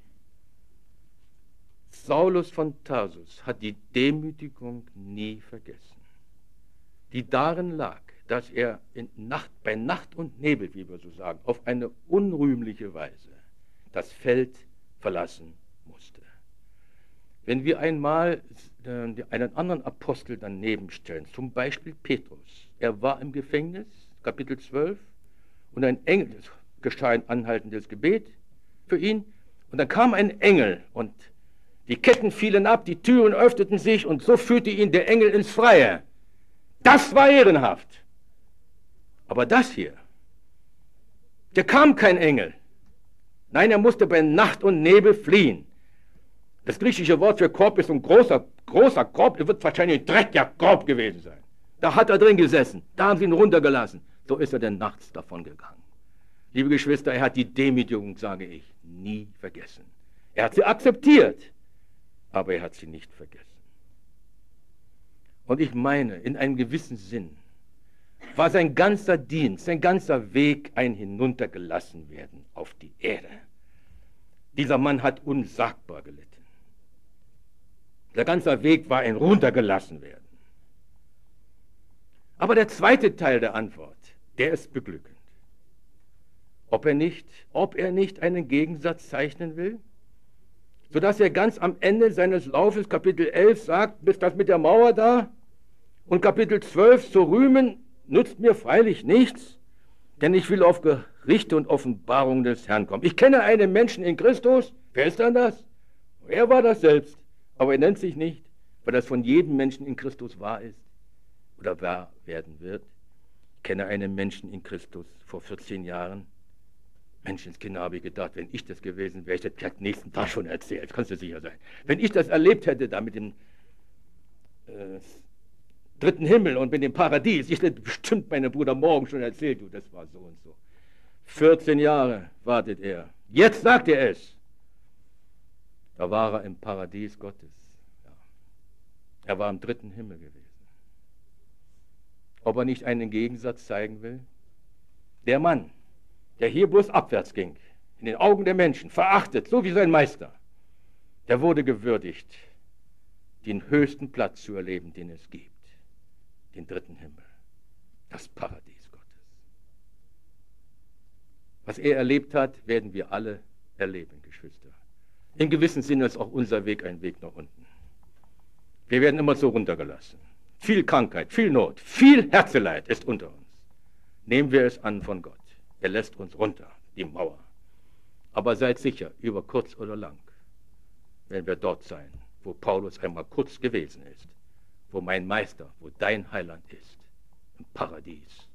Saulus von Tarsus hat die Demütigung nie vergessen, die darin lag, dass er bei Nacht und Nebel, wie wir so sagen, auf eine unrühmliche Weise das Feld verlassen musste. Wenn wir einmal einen anderen Apostel daneben stellen, zum Beispiel Petrus, er war im Gefängnis, Kapitel 12, und ein Engel, es geschah ein anhaltendes Gebet für ihn, und dann kam ein Engel und die Ketten fielen ab, die Türen öffneten sich und so führte ihn der Engel ins Freie. Das war ehrenhaft. Aber das hier, da kam kein Engel. Nein, er musste bei Nacht und Nebel fliehen. Das griechische Wort für Korb ist ein großer Korb, der wird wahrscheinlich ein dreckiger Korb gewesen sein. Da hat er drin gesessen, da haben sie ihn runtergelassen. So ist er denn nachts davon gegangen. Liebe Geschwister, er hat die Demütigung, sage ich, nie vergessen. Er hat sie akzeptiert, aber er hat sie nicht vergessen. Und ich meine, in einem gewissen Sinn war sein ganzer Dienst, sein ganzer Weg ein Hinuntergelassen werden auf die Erde. Dieser Mann hat unsagbar gelitten. Der ganze Weg war ein runtergelassen werden. Aber der zweite Teil der Antwort, der ist beglückend. Ob er nicht einen Gegensatz zeichnen will, sodass er ganz am Ende seines Laufes, Kapitel 11, sagt, bis das mit der Mauer da, und Kapitel 12, zu rühmen, nützt mir freilich nichts, denn ich will auf Gerichte und Offenbarung des Herrn kommen. Ich kenne einen Menschen in Christus, wer ist dann das? Er war das selbst, aber er nennt sich nicht, weil das von jedem Menschen in Christus wahr ist oder wahr werden wird. Ich kenne einen Menschen in Christus vor 14 Jahren. Menschenskinder, habe ich gedacht, wenn ich das gewesen wäre, ich hätte das nächsten Tag schon erzählt, kannst du sicher sein. Wenn ich das erlebt hätte, da mit dem dritten Himmel und mit dem Paradies, ich hätte bestimmt meinem Bruder morgen schon erzählt, du, das war so und so. 14 Jahre wartet er. Jetzt sagt er es. Da war er im Paradies Gottes. Ja. Er war im dritten Himmel gewesen. Ob er nicht einen Gegensatz zeigen will? Der Mann, der hier bloß abwärts ging, in den Augen der Menschen, verachtet, so wie sein Meister, der wurde gewürdigt, den höchsten Platz zu erleben, den es gibt, den dritten Himmel, das Paradies Gottes. Was er erlebt hat, werden wir alle erleben, Geschwister. Im gewissen Sinne ist auch unser Weg ein Weg nach unten. Wir werden immer so runtergelassen. Viel Krankheit, viel Not, viel Herzeleid ist unter uns. Nehmen wir es an von Gott. Er lässt uns runter, die Mauer. Aber seid sicher, über kurz oder lang werden wir dort sein, wo Paulus einmal kurz gewesen ist, wo mein Meister, wo dein Heiland ist, im Paradies.